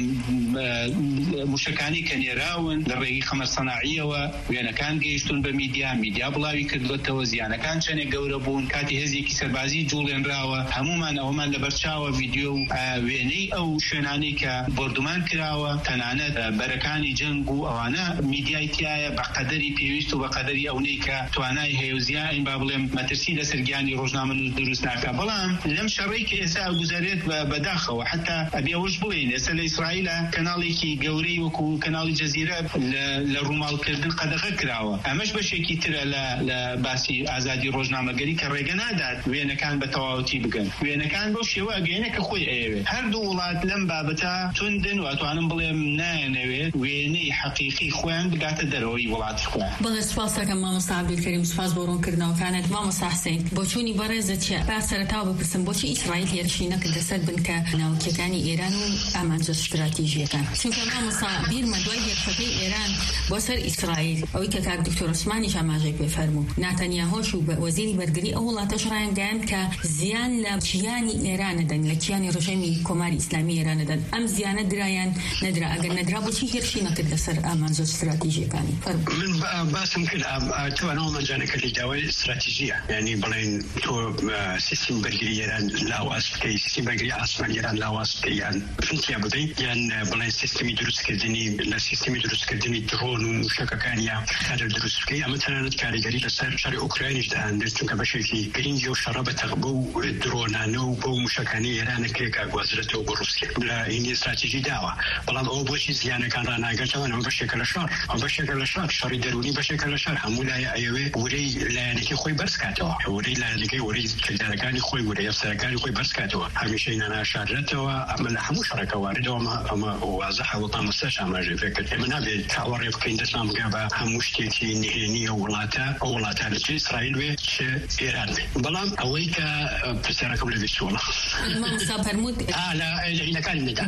موشەکانی کە نێراون لە ڕێگی خەمەر سەناعیەوە وێنەکان گەیشتون بە میدیا بڵاوی کردوێتەوە زیانەکان چەندێک گەورە بوون کاتی هێزێکی سەربازی جوڵێنراوە هەمومان ئەومان لە بەرچاوە ڤیدیۆ و وێنەی ئەو شوێنانەی کە بردومان کراوە تەنانەت بەرەکانی جەنگ و ئەوانە میدیای تایە بە قەدەری پێویست و بە قەدەری ئەوەی کە توانای هێوزیان با بڵێم مەترسی لە سەرگیانی ڕۆژنامە دروست ناکە بەڵام لەم شەڕی کە ئێستا گوزارێت بەداخەوە حتا ئەبێوەش بڵێن ئێستا لە ئیسرائیلە کەناڵێکی گەورەی وەکو کەناڵی جەزیرە لە ڕووماڵکردن قەدەغە کراوە ئەمەش بەشێکی ترە لە باسی ئازادی ڕۆژنامەگەری کە ڕێگە نادات وێنەکان بە تەواوەتی بگەن وێنەکان بەو شێوە ئەگەینە کە خۆی ئەیەوێت هەردوو وڵات لەم بابەتە توندن و ئەتوانم بڵێم نایەنەوێت وێنەی حەقیقی خۆیان بگاتە دەرەوەی وڵاتی خۆیان بەڵێ سپاسەکەم مامۆستا عەبدولکەریم سپاس بۆ ڕوونکردنەوەکانت مامۆستا حوسێن بۆ چوونی بەڕێزە چیە با سەرەتاوە بپرسم بۆچی ئیسرائیل هێرشی نەکردە سەر بنکە ناوچەکانی ئێران و ئامانجە استراتیژیەکان چونکە مامۆستا بیرمە دوای هێرشەکەی ئێران بۆ سەر ئیسرائیل ئەوەی کە کاک دکتۆر عوسمانیش ئاماژەی پێ فەرموو ناتەنیاهۆش و وەزیری بەرگری ئەو وڵاتەش ڕایانگەیاند کە زیان لە کیانی ئێرانەدەن لە کیانی ڕژێمی کۆماری ئیسلامی ئێرانەدەن ئەم زیانە درایان نەدرا ئەگەر نەدرا بۆچی هێرشی نەکردە سەر ئامانجە استراتیژیەکانی من باسم کرد توانەوە مەنجانەکە لە داوای استراتیژیە یعنی بڵێن تۆ سیستم بەرگری ئێران لاواز بکەی سیستم بەرگری ئاسمان ئێران لاواز بکەی یان فنتیا بدەیت یان بڵێن سیستمی دروستکردنی لە سیستمی دروستکردنی درۆن و موشەکەکان یا خەدر دروست بکەی ئەمە تەنانەت کاریگەری لەسەر شاری ئوکراینیش دەهاندێت چونکە بەشێکی گرنگی و شەڕە بەتەغ بە و درۆنانە و بە و موشەکانی ئێرانەکرێکا گوازرێتەوە بۆ رووسیا لە ئینی استراتیژی داوە بەڵام ئەوە بۆچی زیانەکان ڕناگەرتەوە ئەمە بەشێکە لە شەڕ ئەمە بەشێکە لە شەڕ شەڕی دەرونی بەشێکە لە شەڕ هەموو لایە ئەیەوێ ورەی لایەنێکی خۆی بەرزکاتەوە ورەی لایەنەکەی ورەی کردارەکانی خۆی ورەی ئەفسەرەکانی خۆی بەرزکاتەوە هەمیشەی ناناشارێتەوە ئەمە لە هەموو شەڕێکە واردەوە ئەمە وازەحە و مامۆستاش ئاماژەی پێ کرد ئێمە نابێت چاوەڕێ بکەین دەستمان بگا بە هەموو شتێکی نهێنیە وڵاتە ئەو وڵاتانە چه ئیسرائیل وێ چه ئێران وێ بەڵام ئەوەی کە پرسیارەکەم لە بێچووڵە مامۆستا فەرموود لە عینەکانی نەدا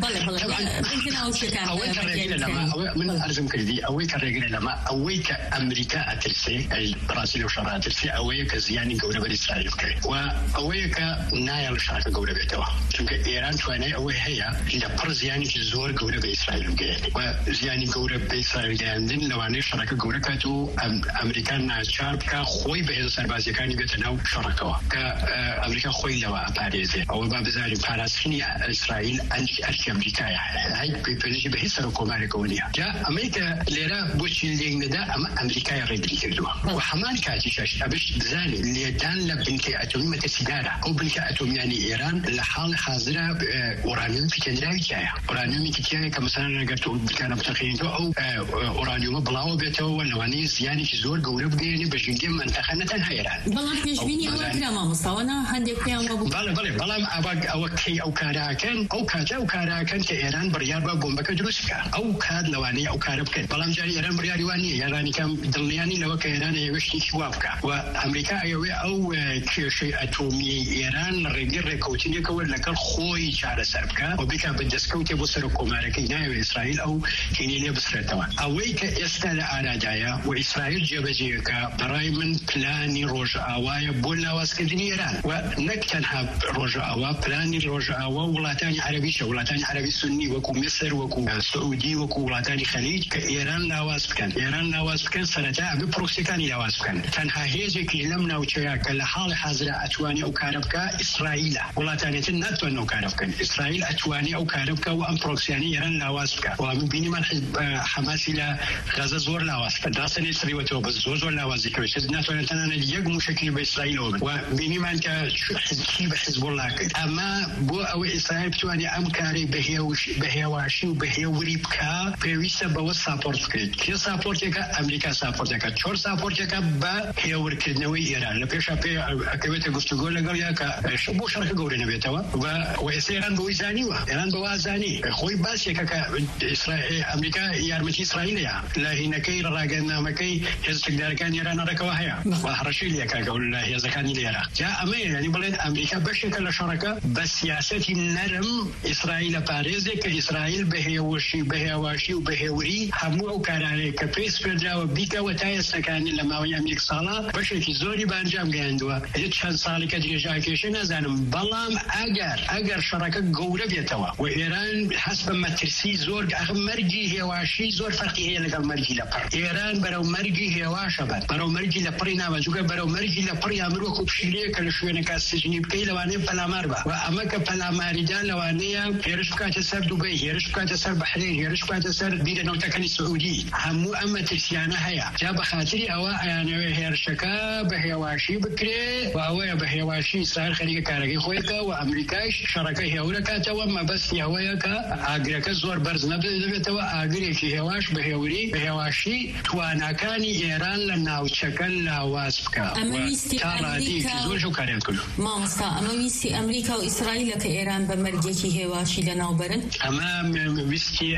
من ئەرزم کردی ئەوەی کە ڕێگرە لەمە ئەوەی کە ئەمریکا ئەترسێ برازیل و شەڕ ئەترسێ ئەوەیە کە زیانی گەورە بەر ئیسرائیل بکرێت و ئەوەیە کە نایە لە شەڕەکە گەورە بێتەوە چونکە ئێران توانای ئەوەی هەیە لە پڕ زیانێکی زۆر گەورە بە ئیسرائیل بگەێنێت و زیانی گەورە بە ئیسرائیل گەیاندن لەوانەیە شەڕەکە گەورە کات و ئەمریکا ناچار بکە خۆی بە هێزە سەربازیەکانی بێتە ناو شەڕەکەەوە کە ئەمریکا خۆی لەوە ئەپارێزێ ئەوە با بزانین پاراستنی ئیسرائیل ئەرکی ئەمریکایە هەیە پێپێژی بە هیچ سەر و کۆمارێکەوە نییە جا ئەمریکا لێرە بۆچی لێک نەدا ئەمە ئەمریکای ڕێگری کردووە وهمان كاتيش أبش بزاني ليدان لبنكي أتومي متسيدارة أو بنكي أتومي يعني إيران لحال حاضرة أورانيوم في كندراوي جاية أورانيوم كتير كمثلا قرتو كان بتقيينه أو أورانيوم بلاو بيته والنوانيس يعني كزور جورب جيني بجنجي منطقة نتنهيران بلان بيجبيني أو كلام مستوانا هنديك يا أبو بلان أو كي أو كاراكن أو كاتا أو كاراكن كإيران بريار بومبك دروسكا أو كاد لواني أو كارب كن بلان جاري إيران بريار واني يعني كم دلنياني لو كإيران يوشني شوافكا وأمريكا أو كشيء أتومي إيران رجل كوتيني كور لكل خوي شعر سربكا وبكا بدسكوتي بصركم أمريكا إسرائيل أو كينيا بصرتوا أويك استل على جايا وإسرائيل جبجيكا براي من بلاني روج أوايا بولا واسكدني إيران ونكتنها روج أوا بلاني روج أوا ولاتاني عربي ولاتاني عربي سني وكو مصر وكو سعودي وكو ولاتاني خليج كإيران لاواس بكن إيران لاواس بكن سرجع ببروكسيكاني لاواس بكن تنها هيجك لمنا وشياك لحال حاضرة أتواني أو كاربكا إسرائيل ولاتاني تنتوان أو كاربكا إسرائيل أتواني أو كاربكا وأم بروكسياني إيران لاواس بكن ومن بيني من حزب حماس إلى غزة زور لاواس بكن داسن إسرائيل وتوبز زور لاواس بكن نتوان تنانا ليق مشكل بإسرائيل وبيني من حزب الله كد أما بو أو إسرائيل بتواني أم كاري بهيواشي وبهيوريبكا بيويسا بو سابورت كد كي سابورت يكا أمريكا سابورت يكا تشور سابورت يكا بهيور كدنوي إيران لبيشا بي أكبت قفتقو لقل يكا شبو شرك قوري نبيتوا وإسرائيل بويزانيوا إيران بوازاني خوي باس يكا إسرائيل أمريكا يارمتي إسرائيل يا لا هناكي راقنا مكي هزتك داركان إيران ركواهيا وحرشيل يكا قول الله يزكاني ليرا جاء أمي يعني بلين أمريكا بشكل شركة بسياسة النرم إسرائيل باريزك إسرائيل بهيواشي وبهيوري همو كاراني كبيس فرجا وبيكا وتايا سكاني لما وياميك صالة بشكل زوري بانجام جاندوا يتشان صالي كدري جاكيشنا زانم بلام أجر شركة قولة بيتوا وإيران حسب ما ترسي زور مرجي هيواشي زور فرقي هي لقى مرجي لبر إيران برو مرجي هيواشا برو مرجي لبرينا وزوجا برو مرجي لبري أمرو كوبشيلية كالشوينة كاسجني بكي لواني بلاماربا وأما كبلاماردان لوانية هيرشكا تسر دبي هيرشكا تسر بحرين هيرشكا تسر بيرن وتكني السعودي همو أما ترسيانا هيا جاب خاطري أوا يعني هيرشكا بهيواشي بكري وأوا بهيواشي إسرائيل خليك كارجي خويكا وأمريكاش شركة هيوركا توا ما بس يهويكا أجرك زور برز نبذ توا أجرك هيواش بهيواشي توانا كاني إيران لنا وشكل واسبكا أمريكا زور شو كارين كله ما مسا أمريكا وإسرائيل كإيران بمرجكي هواشي لناوبرن أما ويستي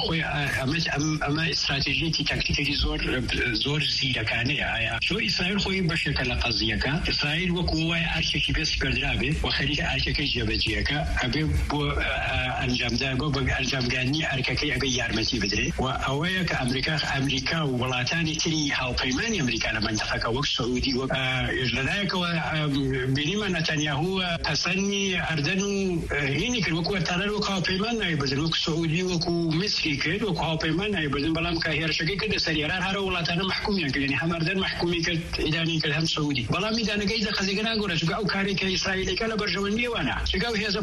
أما استراتيجيتي تكتيكي زور زيرا كانية شو إسرائيل خوي بشكل قضية إسرائيل وقوة أرشكي بس كردرابي وخليك أرشكي جبجيكا أبي بو أنجام دابو أنجام جاني أرككي أبي يارمتي بدري وأويك أمريكا ولاتاني تري هاو بيماني أمريكا لما انتفق وقت سعودي لذلك بينما نتنياهو تسني أردنو هيني كل وقوة ترى وقاو بيمان نايبزن وقت سعودي وقو مصري كد وقاو بيمان نايبزن بلام كهير شكل كده سريران هرا ولاتانا محكومين كده يعني هم أردن محكومي كد إداني كده هم سعودي بلام إدانا جيزة خزيقنا قرا شو أو كاري كإسرائيل كلا برجواني وانا شو هذا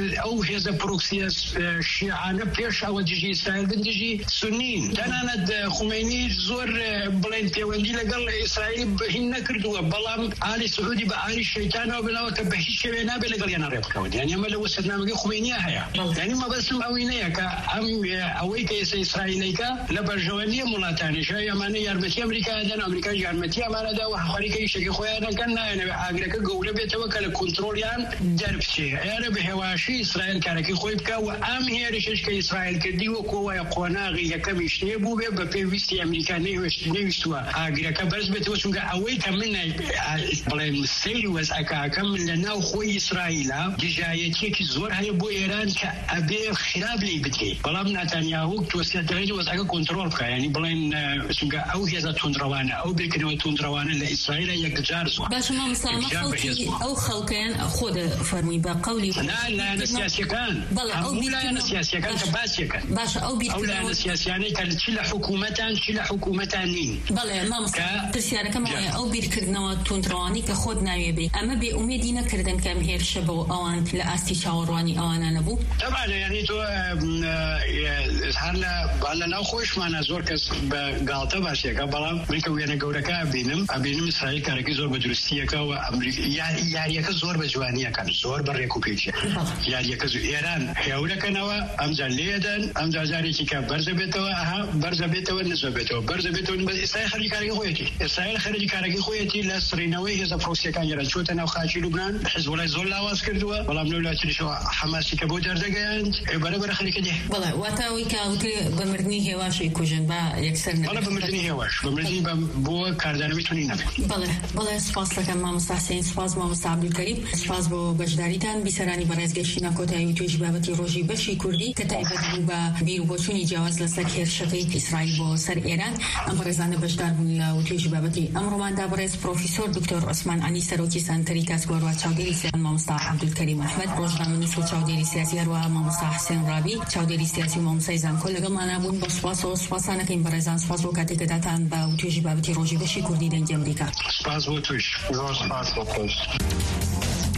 بروكسي شيعان بيش أو جيجي إسرائيل بندجي سنين تناند خميني زور بلين بيوندي لقال إسرائيل بهن كردوا بلام آل سعودي بآل الشيطان وبلا كبهش شبينا بلقال ينارب كود يعني ما لو وصلنا مجي خمينية هيا يعني ما بس أوينية كأم أويك إسرائيل كا لبرجوانية ملاتاني شيء يماني يرمتي أمريكا دنا أمريكا يرمتي أمانة دا وحريك يشجع خوينا كنا يعني أجرك جولة بيتوكل كنترول يعني دربتي يعني بهواشي إسرائيل كارك خويبك وأم هي رشش كإسرائيل كدي وقوة يقونا غير كم يشتبوا ببيستي أمريكا نيوستوا أجرك برز بتوسونك أويك منا بلين سيروس كم لنا خوي إسرائيل جايتي كزور هاي بو إيران كأبي خراب لي بدي بلام نتنياهو توصل درجة وزعك كنترول يعني بلين سونك أو هذا تندروانا أو بيكنوا تندروانا لإسرائيل يكجارس باش ما مسامح أو خلقين خود فرمي بقولي لا نسياسي كان لا نسياسي كان كباسي كان باش أو لا نسياسي يعني كانت شيل حكومتان بله ما مسامح ترسيارة كمان أو بيركضنا تندرواني كخود نايبي أما بأميدنا كردن كم هير شبو أوان لأستي شاورواني أوانا نبو طبعا يعني تو هلا ناخوش معنا زور كس بقالته باشي كبلام منك وێنە گەورەکە ئەبینم ئیسرائیل کارێکی زۆر بە دروستیەکە و یاریەکە زۆر بە جوانیەکەن زۆر بەڕێک و پێچە یاریەکە ئێران هێورەکەنەوە ئەمجار لێدەن ئەمجار جارێکی کە بەرزە بێتەوە بەرزە بێتەوە نزە بێتەوە بەرزە بێتەوە ئیسرائیل خەرجی کارێکی خۆیەتی ئیسرائیل خەرجی کارێکی خۆیەتی لە سڕینەوەی هێزە پرۆکسیەکان ئێران چۆتە ناو خاکی لوبنان حیزبوڵای زۆر لاواز کردووە بەڵام لەو لاتریشەوە حەماسی کە بۆ دەردەگەیاند بەرەبەر خەریکە دێ بەڵێ واتاوی کاوتری بەمردنی هێواشی کوژن بە یەکسەر بەڵێ بەمردنی هێواش بەمردنی بۆ کاردانەوەی تونی نەبێت بەڵێ سپاس دەکەم مامۆستا حسین سپاس مامۆستا عەبدولکەریم سپاس بۆ بەشداریتان بیسەرانی بەڕێزگەشتنە کۆتایی و توێژی بابەتی ڕۆژی بەشی کوردی کە تایبەت بوو بە بیر و بۆچوونی جیاواز لەسەر هێرشەکەی ئیسرائیل بۆ سەر ئێران ئەم بەڕێزانە بەشدار بوون لە توێژی بابەتی ئەمڕۆماندا بەڕێز پرۆفیسۆر دکتۆر عوسمان عەلی سەرۆکی سانتەری تاسکۆر و چاودێری سیاسی مامۆستا عەبدولکەریم ئەحمەد ڕۆژنامەنووس و چاودێری سیاسی هەروەها مامۆستا حسین ڕابی چاودێری سیاسی و مامۆستای زانکۆ لەگەڵمانە بوون بە سوپاسانەکەین بەڕێزان سپاس بۆ کاتێکداتان بە توێژی بابەتی ڕۆژی بەشی کوردی دەنگی ئەمریکا سپاس بۆ توش